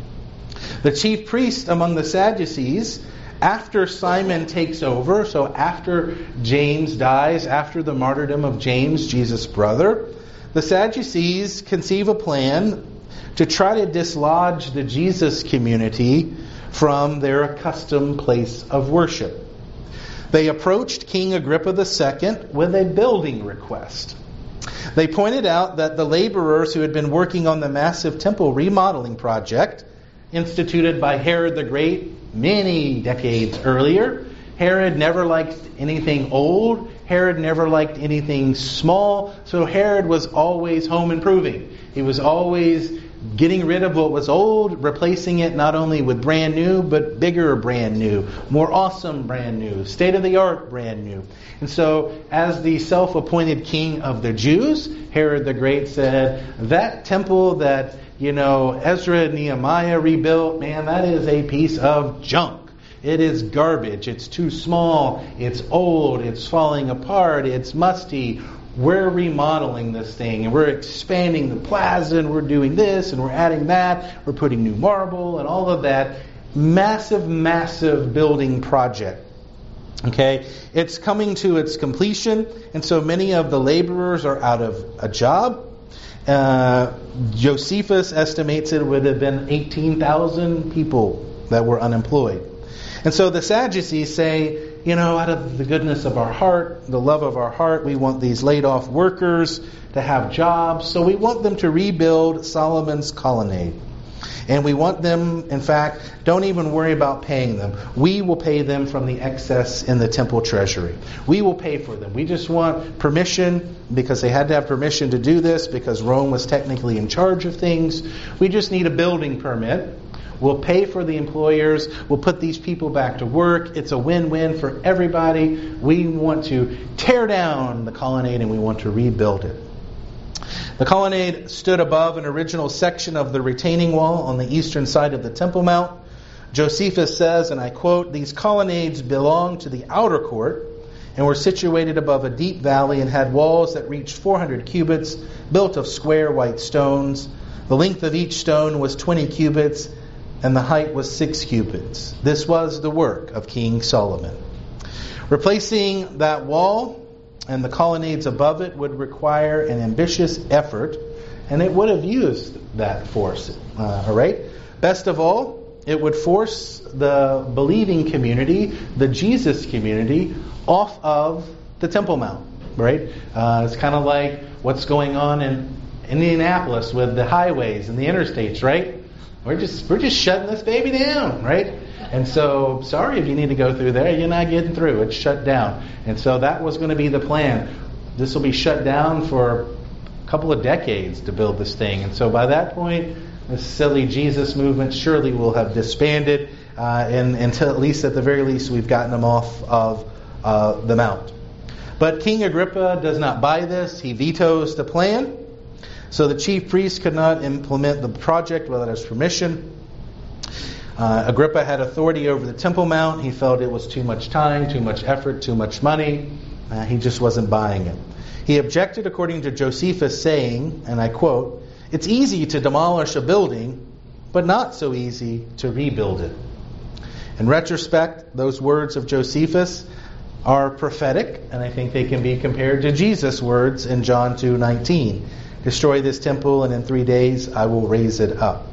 The chief priest among the Sadducees, after Simon takes over, so after James dies, after the martyrdom of James, Jesus' brother, the Sadducees conceive a plan to try to dislodge the Jesus community from their accustomed place of worship. They approached King Agrippa the Second with a building request. They pointed out that the laborers who had been working on the massive temple remodeling project, instituted by Herod the Great many decades earlier, Herod never liked anything old. Herod never liked anything small. So Herod was always home improving. He was always getting rid of what was old, replacing it not only with brand new, but bigger brand new, more awesome brand new, state-of-the-art brand new. And so as the self-appointed king of the Jews, Herod the Great said, that temple that, you know, Ezra and Nehemiah rebuilt, man, that is a piece of junk. It is garbage. It's too small. It's old. It's falling apart. It's musty. We're remodeling this thing, and we're expanding the plaza, and we're doing this, and we're adding that. We're putting new marble and all of that. Massive, massive building project. Okay? It's coming to its completion, and so many of the laborers are out of a job. Uh, Josephus estimates it would have been eighteen thousand people that were unemployed. And so the Sadducees say, you know, out of the goodness of our heart, the love of our heart, we want these laid off workers to have jobs. So we want them to rebuild Solomon's colonnade. And we want them, in fact, don't even worry about paying them. We will pay them from the excess in the temple treasury. We will pay for them. We just want permission, because they had to have permission to do this, because Rome was technically in charge of things. We just need a building permit. We'll pay for the employers. We'll put these people back to work. It's a win-win for everybody. We want to tear down the colonnade, and we want to rebuild it. The colonnade stood above an original section of the retaining wall on the eastern side of the Temple Mount. Josephus says, and I quote, "These colonnades belonged to the outer court and were situated above a deep valley and had walls that reached four hundred cubits, built of square white stones. The length of each stone was twenty cubits, and the height was six cubits. This was the work of King Solomon." Replacing that wall and the colonnades above it would require an ambitious effort, and it would have used that force. Uh, all right. Best of all, it would force the believing community, the Jesus community, off of the Temple Mount. Right. Uh, it's kind of like what's going on in Indianapolis with the highways and the interstates. Right. We're just we're just shutting this baby down, right? And so, sorry if you need to go through there, you're not getting through. It's shut down. And so that was going to be the plan. This will be shut down for a couple of decades to build this thing. And so by that point, this silly Jesus movement surely will have disbanded, uh, and until at least at the very least we've gotten them off of uh, the mount. But King Agrippa does not buy this. He vetoes the plan. So the chief priest could not implement the project without his permission. Uh, Agrippa had authority over the Temple Mount. He felt it was too much time, too much effort, too much money. Uh, he just wasn't buying it. He objected according to Josephus, saying, and I quote, "It's easy to demolish a building, but not so easy to rebuild it." In retrospect, those words of Josephus are prophetic, and I think they can be compared to Jesus' words in John two nineteen. "Destroy this temple, and in three days I will raise it up."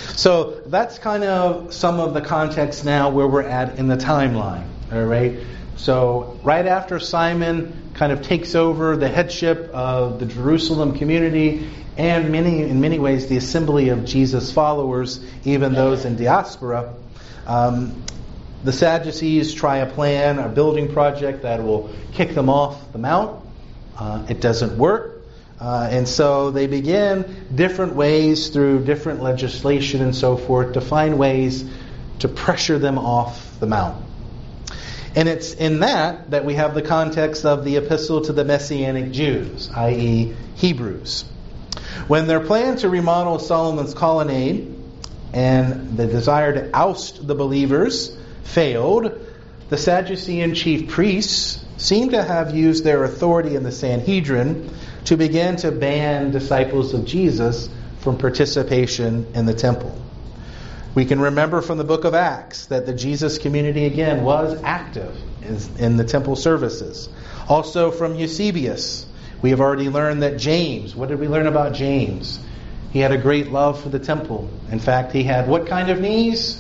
So that's kind of some of the context now where we're at in the timeline. All right. So right after Simon kind of takes over the headship of the Jerusalem community and many, in many ways, the assembly of Jesus followers, even those in diaspora, um, the Sadducees try a plan, a building project that will kick them off the mount. Uh, it doesn't work. Uh, and so they begin different ways through different legislation and so forth to find ways to pressure them off the mount. And it's in that that we have the context of the epistle to the Messianic Jews, that is. Hebrews. When their plan to remodel Solomon's colonnade and the desire to oust the believers failed, the Sadducean chief priests seem to have used their authority in the Sanhedrin to begin to ban disciples of Jesus from participation in the temple. We can remember from the book of Acts that the Jesus community again was active in the temple services. Also from Eusebius, we have already learned that James, what did we learn about James? He had a great love for the temple. In fact, he had what kind of knees?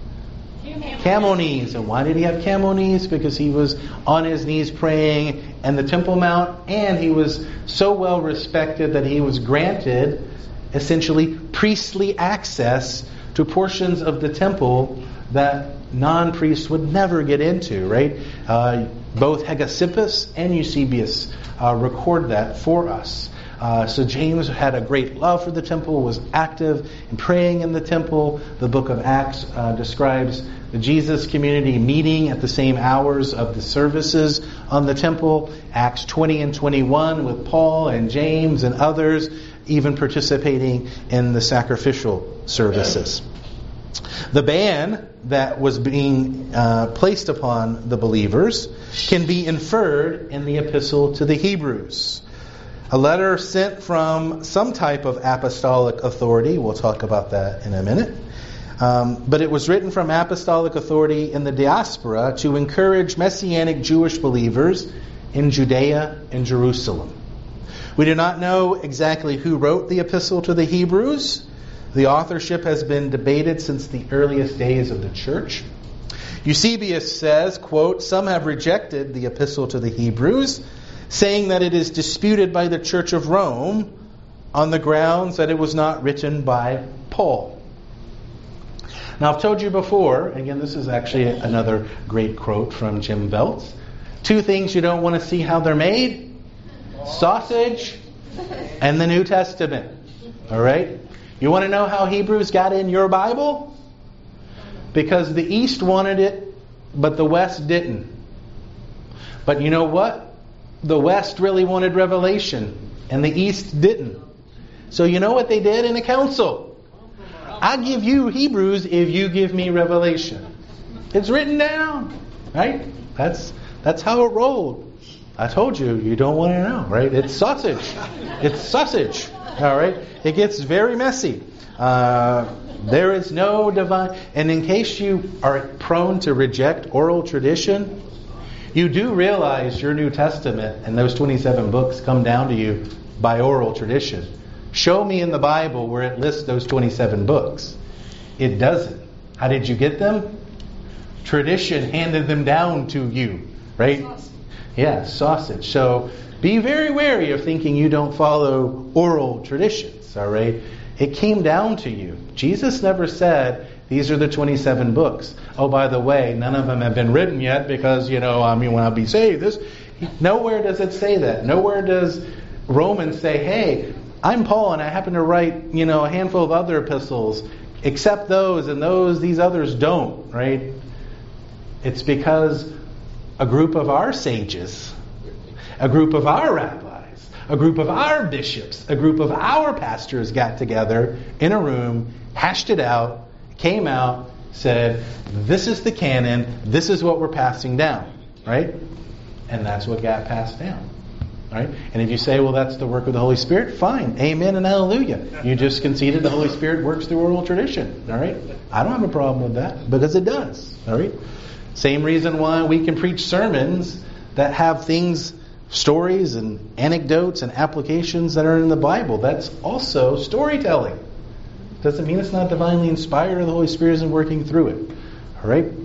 Camel knees. And why did he have camel knees? Because he was on his knees praying in the Temple Mount, and he was so well respected that he was granted essentially priestly access to portions of the temple that non-priests would never get into, right? Uh, both Hegesippus and Eusebius uh, record that for us. Uh, so James had a great love for the temple, was active in praying in the temple. The book of Acts uh, describes the Jesus community meeting at the same hours of the services on the temple. Acts twenty and twenty-one with Paul and James and others even participating in the sacrificial services. The ban that was being uh, placed upon the believers can be inferred in the epistle to the Hebrews. A letter sent from some type of apostolic authority. We'll talk about that in a minute. Um, but it was written from apostolic authority in the diaspora to encourage Messianic Jewish believers in Judea and Jerusalem. We do not know exactly who wrote the epistle to the Hebrews. The authorship has been debated since the earliest days of the church. Eusebius says, quote, "Some have rejected the epistle to the Hebrews, saying that it is disputed by the Church of Rome on the grounds that it was not written by Paul." Now, I've told you before, again, this is actually another great quote from Jim Beltz. Two things you don't want to see how they're made: sausage and the New Testament. All right? You want to know how Hebrews got in your Bible? Because the East wanted it, but the West didn't. But you know what? The West really wanted revelation, and the East didn't. So you know what they did in a council? I give you Hebrews if you give me revelation. It's written down, right? That's that's how it rolled. I told you, you don't want to know, right? It's sausage. It's sausage. All right? It gets very messy. Uh, there is no divine... And in case you are prone to reject oral tradition, you do realize your New Testament and those twenty-seven books come down to you by oral tradition. Show me in the Bible where it lists those twenty-seven books. It doesn't. How did you get them? Tradition handed them down to you, right? Sausage. Yeah, sausage. So be very wary of thinking you don't follow oral traditions, all right? It came down to you. Jesus never said, these are the twenty-seven books. Oh, by the way, none of them have been written yet because, you know, I mean, when I'll be saved, this... Nowhere does it say that. Nowhere does Romans say, hey, I'm Paul and I happen to write, you know, a handful of other epistles, except those and those, these others don't, right? It's because a group of our sages, a group of our rabbis, a group of our bishops, a group of our pastors got together in a room, hashed it out, came out, said, this is the canon, this is what we're passing down, right? And that's what got passed down. Right? And if you say, well, that's the work of the Holy Spirit, fine. Amen and hallelujah. You just conceded the Holy Spirit works through oral tradition. All right? I don't have a problem with that because it does. All right? Same reason why we can preach sermons that have things, stories and anecdotes and applications that are in the Bible. That's also storytelling. Doesn't mean it's not divinely inspired or the Holy Spirit isn't working through it. All right?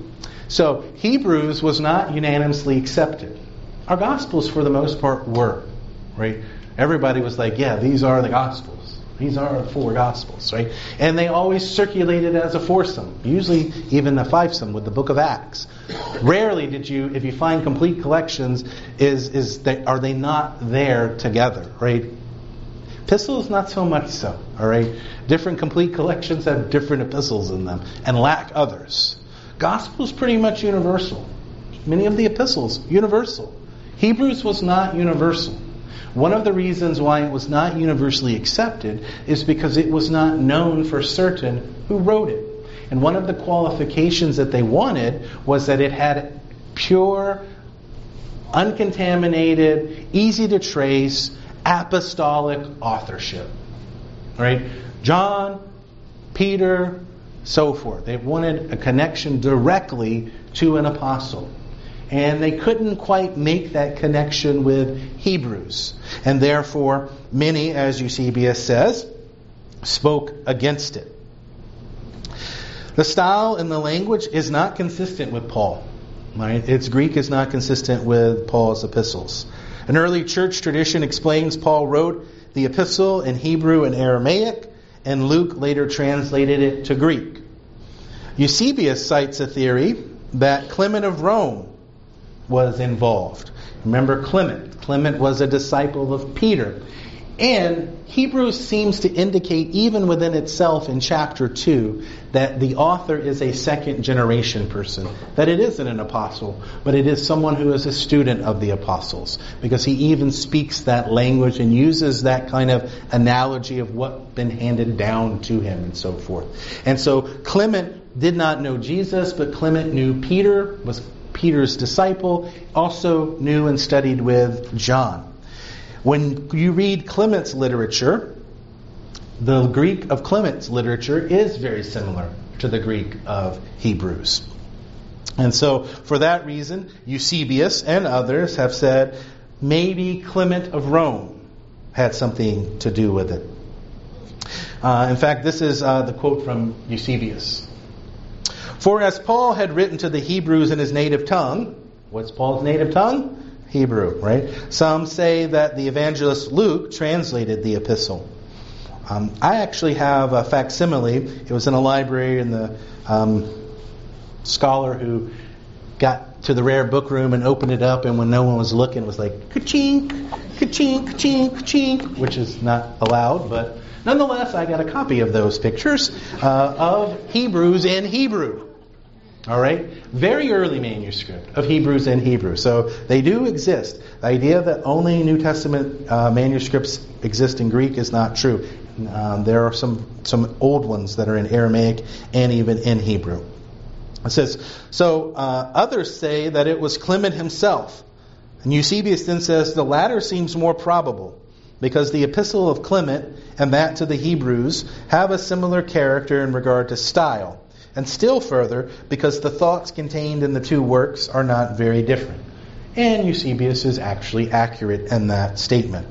So Hebrews was not unanimously accepted. Our Gospels, for the most part, were, right? Everybody was like, yeah, these are the Gospels. These are the four Gospels, right? And they always circulated as a foursome, usually even a fivesome with the book of Acts. Rarely did you, if you find complete collections, is is they, are they not there together, right? Epistles, not so much so, all right? Different complete collections have different epistles in them and lack others. Gospel's pretty much universal. Many of the epistles, universal. Hebrews was not universal. One of the reasons why it was not universally accepted is because it was not known for certain who wrote it. And one of the qualifications that they wanted was that it had pure, uncontaminated, easy to trace, apostolic authorship. Right? John, Peter, so forth. They wanted a connection directly to an apostle. And they couldn't quite make that connection with Hebrews. And therefore, many, as Eusebius says, spoke against it. The style and the language is not consistent with Paul. Right? Its Greek is not consistent with Paul's epistles. An early church tradition explains Paul wrote the epistle in Hebrew and Aramaic, and Luke later translated it to Greek. Eusebius cites a theory that Clement of Rome was involved. Remember Clement. Clement was a disciple of Peter. And Hebrews seems to indicate, even within itself in chapter two, that the author is a second generation person. That it isn't an apostle, but it is someone who is a student of the apostles. Because he even speaks that language and uses that kind of analogy of what's been handed down to him and so forth. And so Clement did not know Jesus, but Clement knew Peter, was Peter's disciple, also knew and studied with John. When you read Clement's literature, the Greek of Clement's literature is very similar to the Greek of Hebrews. And so, for that reason, Eusebius and others have said maybe Clement of Rome had something to do with it. Uh, in fact, this is uh, the quote from Eusebius. For as Paul had written to the Hebrews in his native tongue, what's Paul's native tongue? Hebrew, right? Some say that the evangelist Luke translated the epistle. Um, I actually have a facsimile. It was in a library, and the um, scholar who got to the rare book room and opened it up, and when no one was looking, was like, ka-chink, ka-chink, ka-chink, ka-chink, which is not allowed, but nonetheless, I got a copy of those pictures uh, of Hebrews in Hebrew. All right? Very early manuscript of Hebrews in Hebrew. So they do exist. The idea that only New Testament uh, manuscripts exist in Greek is not true. Um, there are some, some old ones that are in Aramaic and even in Hebrew. It says, so uh, others say that it was Clement himself. And Eusebius then says the latter seems more probable, because the epistle of Clement and that to the Hebrews have a similar character in regard to style. And still further, because the thoughts contained in the two works are not very different. And Eusebius is actually accurate in that statement.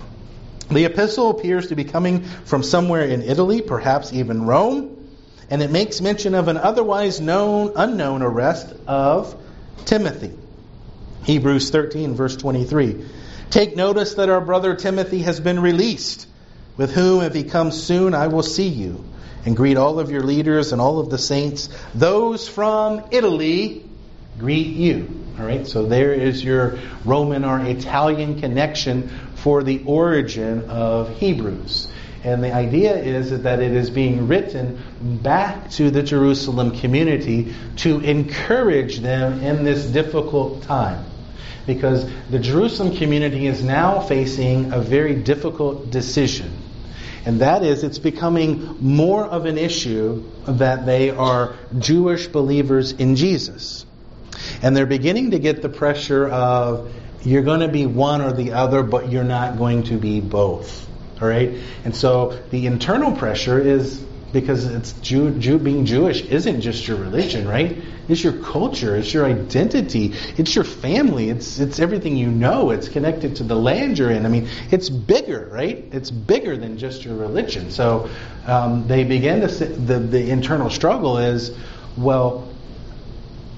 The epistle appears to be coming from somewhere in Italy, perhaps even Rome, and it makes mention of an otherwise known, unknown arrest of Timothy. Hebrews thirteen, verse twenty-three. Take notice that our brother Timothy has been released, with whom, if he comes soon, I will see you. And greet all of your leaders and all of the saints. Those from Italy greet you. All right, so there is your Roman or Italian connection for the origin of Hebrews. And the idea is that it is being written back to the Jerusalem community to encourage them in this difficult time. Because the Jerusalem community is now facing a very difficult decision. And that is, it's becoming more of an issue that they are Jewish believers in Jesus. And they're beginning to get the pressure of, you're going to be one or the other, but you're not going to be both. All right? And so the internal pressure is, because it's Jew, Jew, being Jewish isn't just your religion, right? It's your culture, it's your identity, it's your family, it's it's everything you know, it's connected to the land you're in. I mean, it's bigger, right? It's bigger than just your religion. So um, they begin to say, the the internal struggle is, well,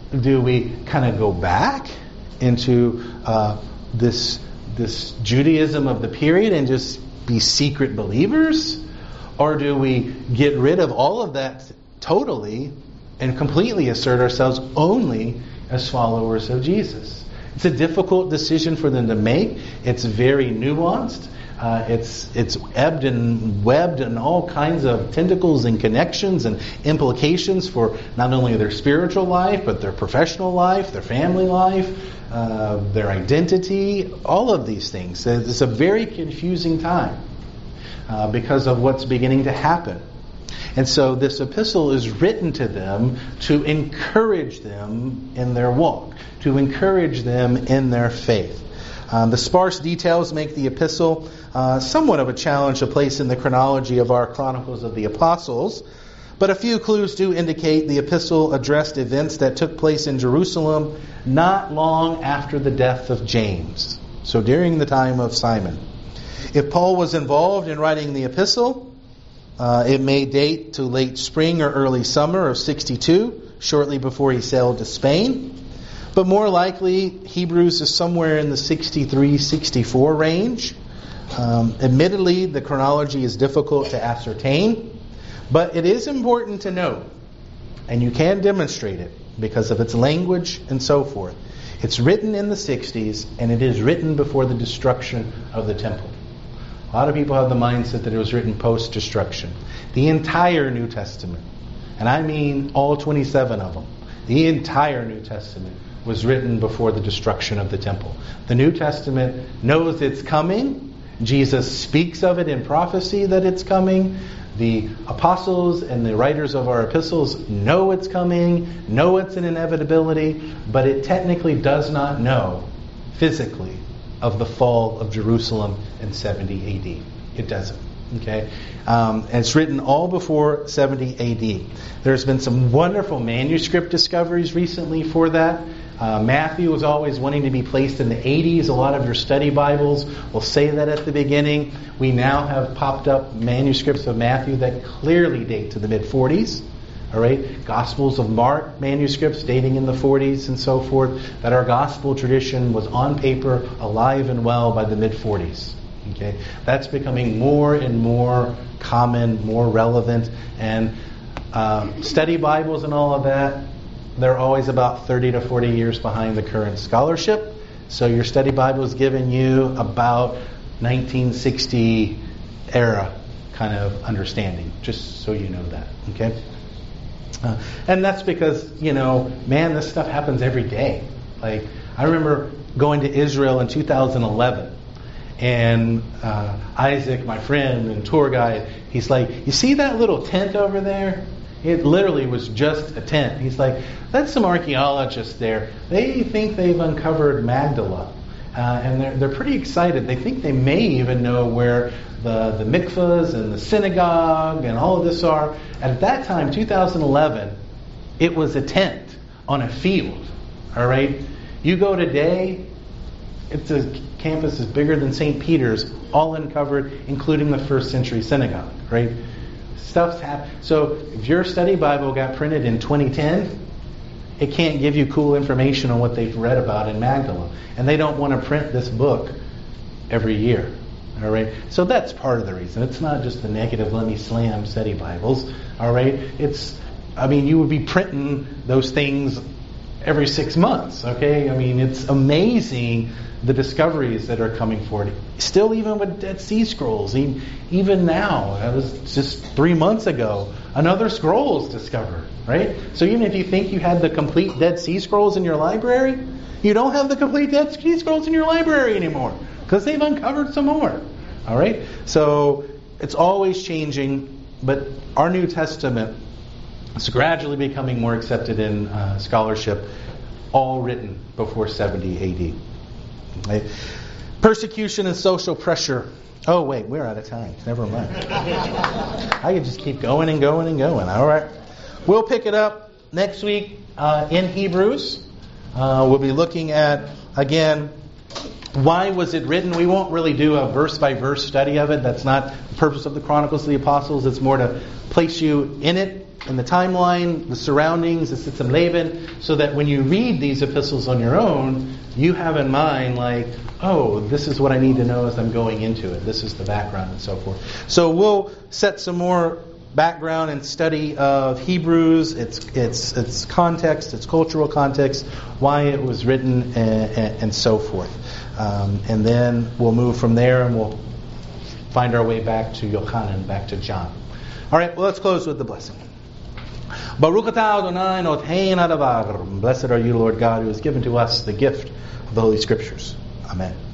do we kind of go back into uh, this this Judaism of the period and just be secret believers? Or do we get rid of all of that totally and completely assert ourselves only as followers of Jesus? It's a difficult decision for them to make. It's very nuanced. Uh, it's it's ebbed and webbed in all kinds of tentacles and connections and implications for not only their spiritual life, but their professional life, their family life, uh, their identity, all of these things. It's a very confusing time uh, because of what's beginning to happen. And so this epistle is written to them to encourage them in their walk, to encourage them in their faith. Um, the sparse details make the epistle uh, somewhat of a challenge to place in the chronology of our Chronicles of the Apostles, but a few clues do indicate the epistle addressed events that took place in Jerusalem not long after the death of James, so during the time of Simon. If Paul was involved in writing the epistle, uh, it may date to late spring or early summer of sixty-two, shortly before he sailed to Spain. But more likely, Hebrews is somewhere in the sixty-three sixty-four range. Um, admittedly, the chronology is difficult to ascertain, but it is important to note, and you can demonstrate it because of its language and so forth. It's written in the sixties, and it is written before the destruction of the temple. A lot of people have the mindset that it was written post-destruction. The entire New Testament, and I mean all twenty-seven of them, the entire New Testament was written before the destruction of the temple. The New Testament knows it's coming. Jesus speaks of it in prophecy that it's coming. The apostles and the writers of our epistles know it's coming, know it's an inevitability, but it technically does not know physically of the fall of Jerusalem in seventy A D. It doesn't. Okay, um, and it's written all before seventy A D. There's been some wonderful manuscript discoveries recently for that. Uh, Matthew was always wanting to be placed in the eighties. A lot of your study Bibles will say that at the beginning. We now have popped up manuscripts of Matthew that clearly date to the mid forties. All right, Gospels of Mark manuscripts dating in the forties and so forth. That our gospel tradition was on paper, alive and well by the mid forties. Okay, that's becoming more and more common, more relevant, and um, study Bibles and all of that. They're always about thirty to forty years behind the current scholarship. So your study Bible is giving you about nineteen sixty era kind of understanding, just so you know that. Okay, uh, and that's because, you know, man, this stuff happens every day. Like, I remember going to Israel in two thousand eleven. And uh, Isaac, my friend and tour guide, he's like, you see that little tent over there? It literally was just a tent. He's like, that's some archaeologists there. They think they've uncovered Magdala. Uh, and they're, they're pretty excited. They think they may even know where the, the mikvahs and the synagogue and all of this are. And at that time, two thousand eleven, it was a tent on a field. All right? You go today, it's a campus is bigger than Saint Peter's, all uncovered, including the first century synagogue, right? Stuff's happened. So if your study Bible got printed in twenty ten, it can't give you cool information on what they've read about in Magdala. And they don't want to print this book every year, all right? So that's part of the reason. It's not just the negative, let me slam study Bibles, all right? It's, I mean, you would be printing those things every six months, okay? I mean, it's amazing the discoveries that are coming forward. Still, even with Dead Sea Scrolls, even now, that was just three months ago, another scroll is discovered, right? So even if you think you had the complete Dead Sea Scrolls in your library, you don't have the complete Dead Sea Scrolls in your library anymore, because they've uncovered some more, all right? So it's always changing, but our New Testament is gradually becoming more accepted in uh, scholarship, all written before seventy A D. Right? Persecution and social pressure. Oh wait, we're out of time. Never mind. I can just keep going and going and going. All right. We'll pick it up next week uh, in Hebrews. Uh, we'll be looking at, again, why was it written? We won't really do a verse-by-verse study of it. That's not the purpose of the Chronicles of the Apostles. It's more to place you in it in the timeline, the surroundings, the Sitzim Levin, so that when you read these epistles on your own, you have in mind like, oh, this is what I need to know as I'm going into it. This is the background and so forth. So we'll set some more background and study of Hebrews, its its its context, its cultural context, why it was written, and, and, and so forth. Um, and then we'll move from there, and we'll find our way back to Yochanan, back to John. All right, well, let's close with the blessing. Baruch atah Adonai nothein hadavar. Blessed are you, Lord God, who has given to us the gift of the Holy Scriptures. Amen.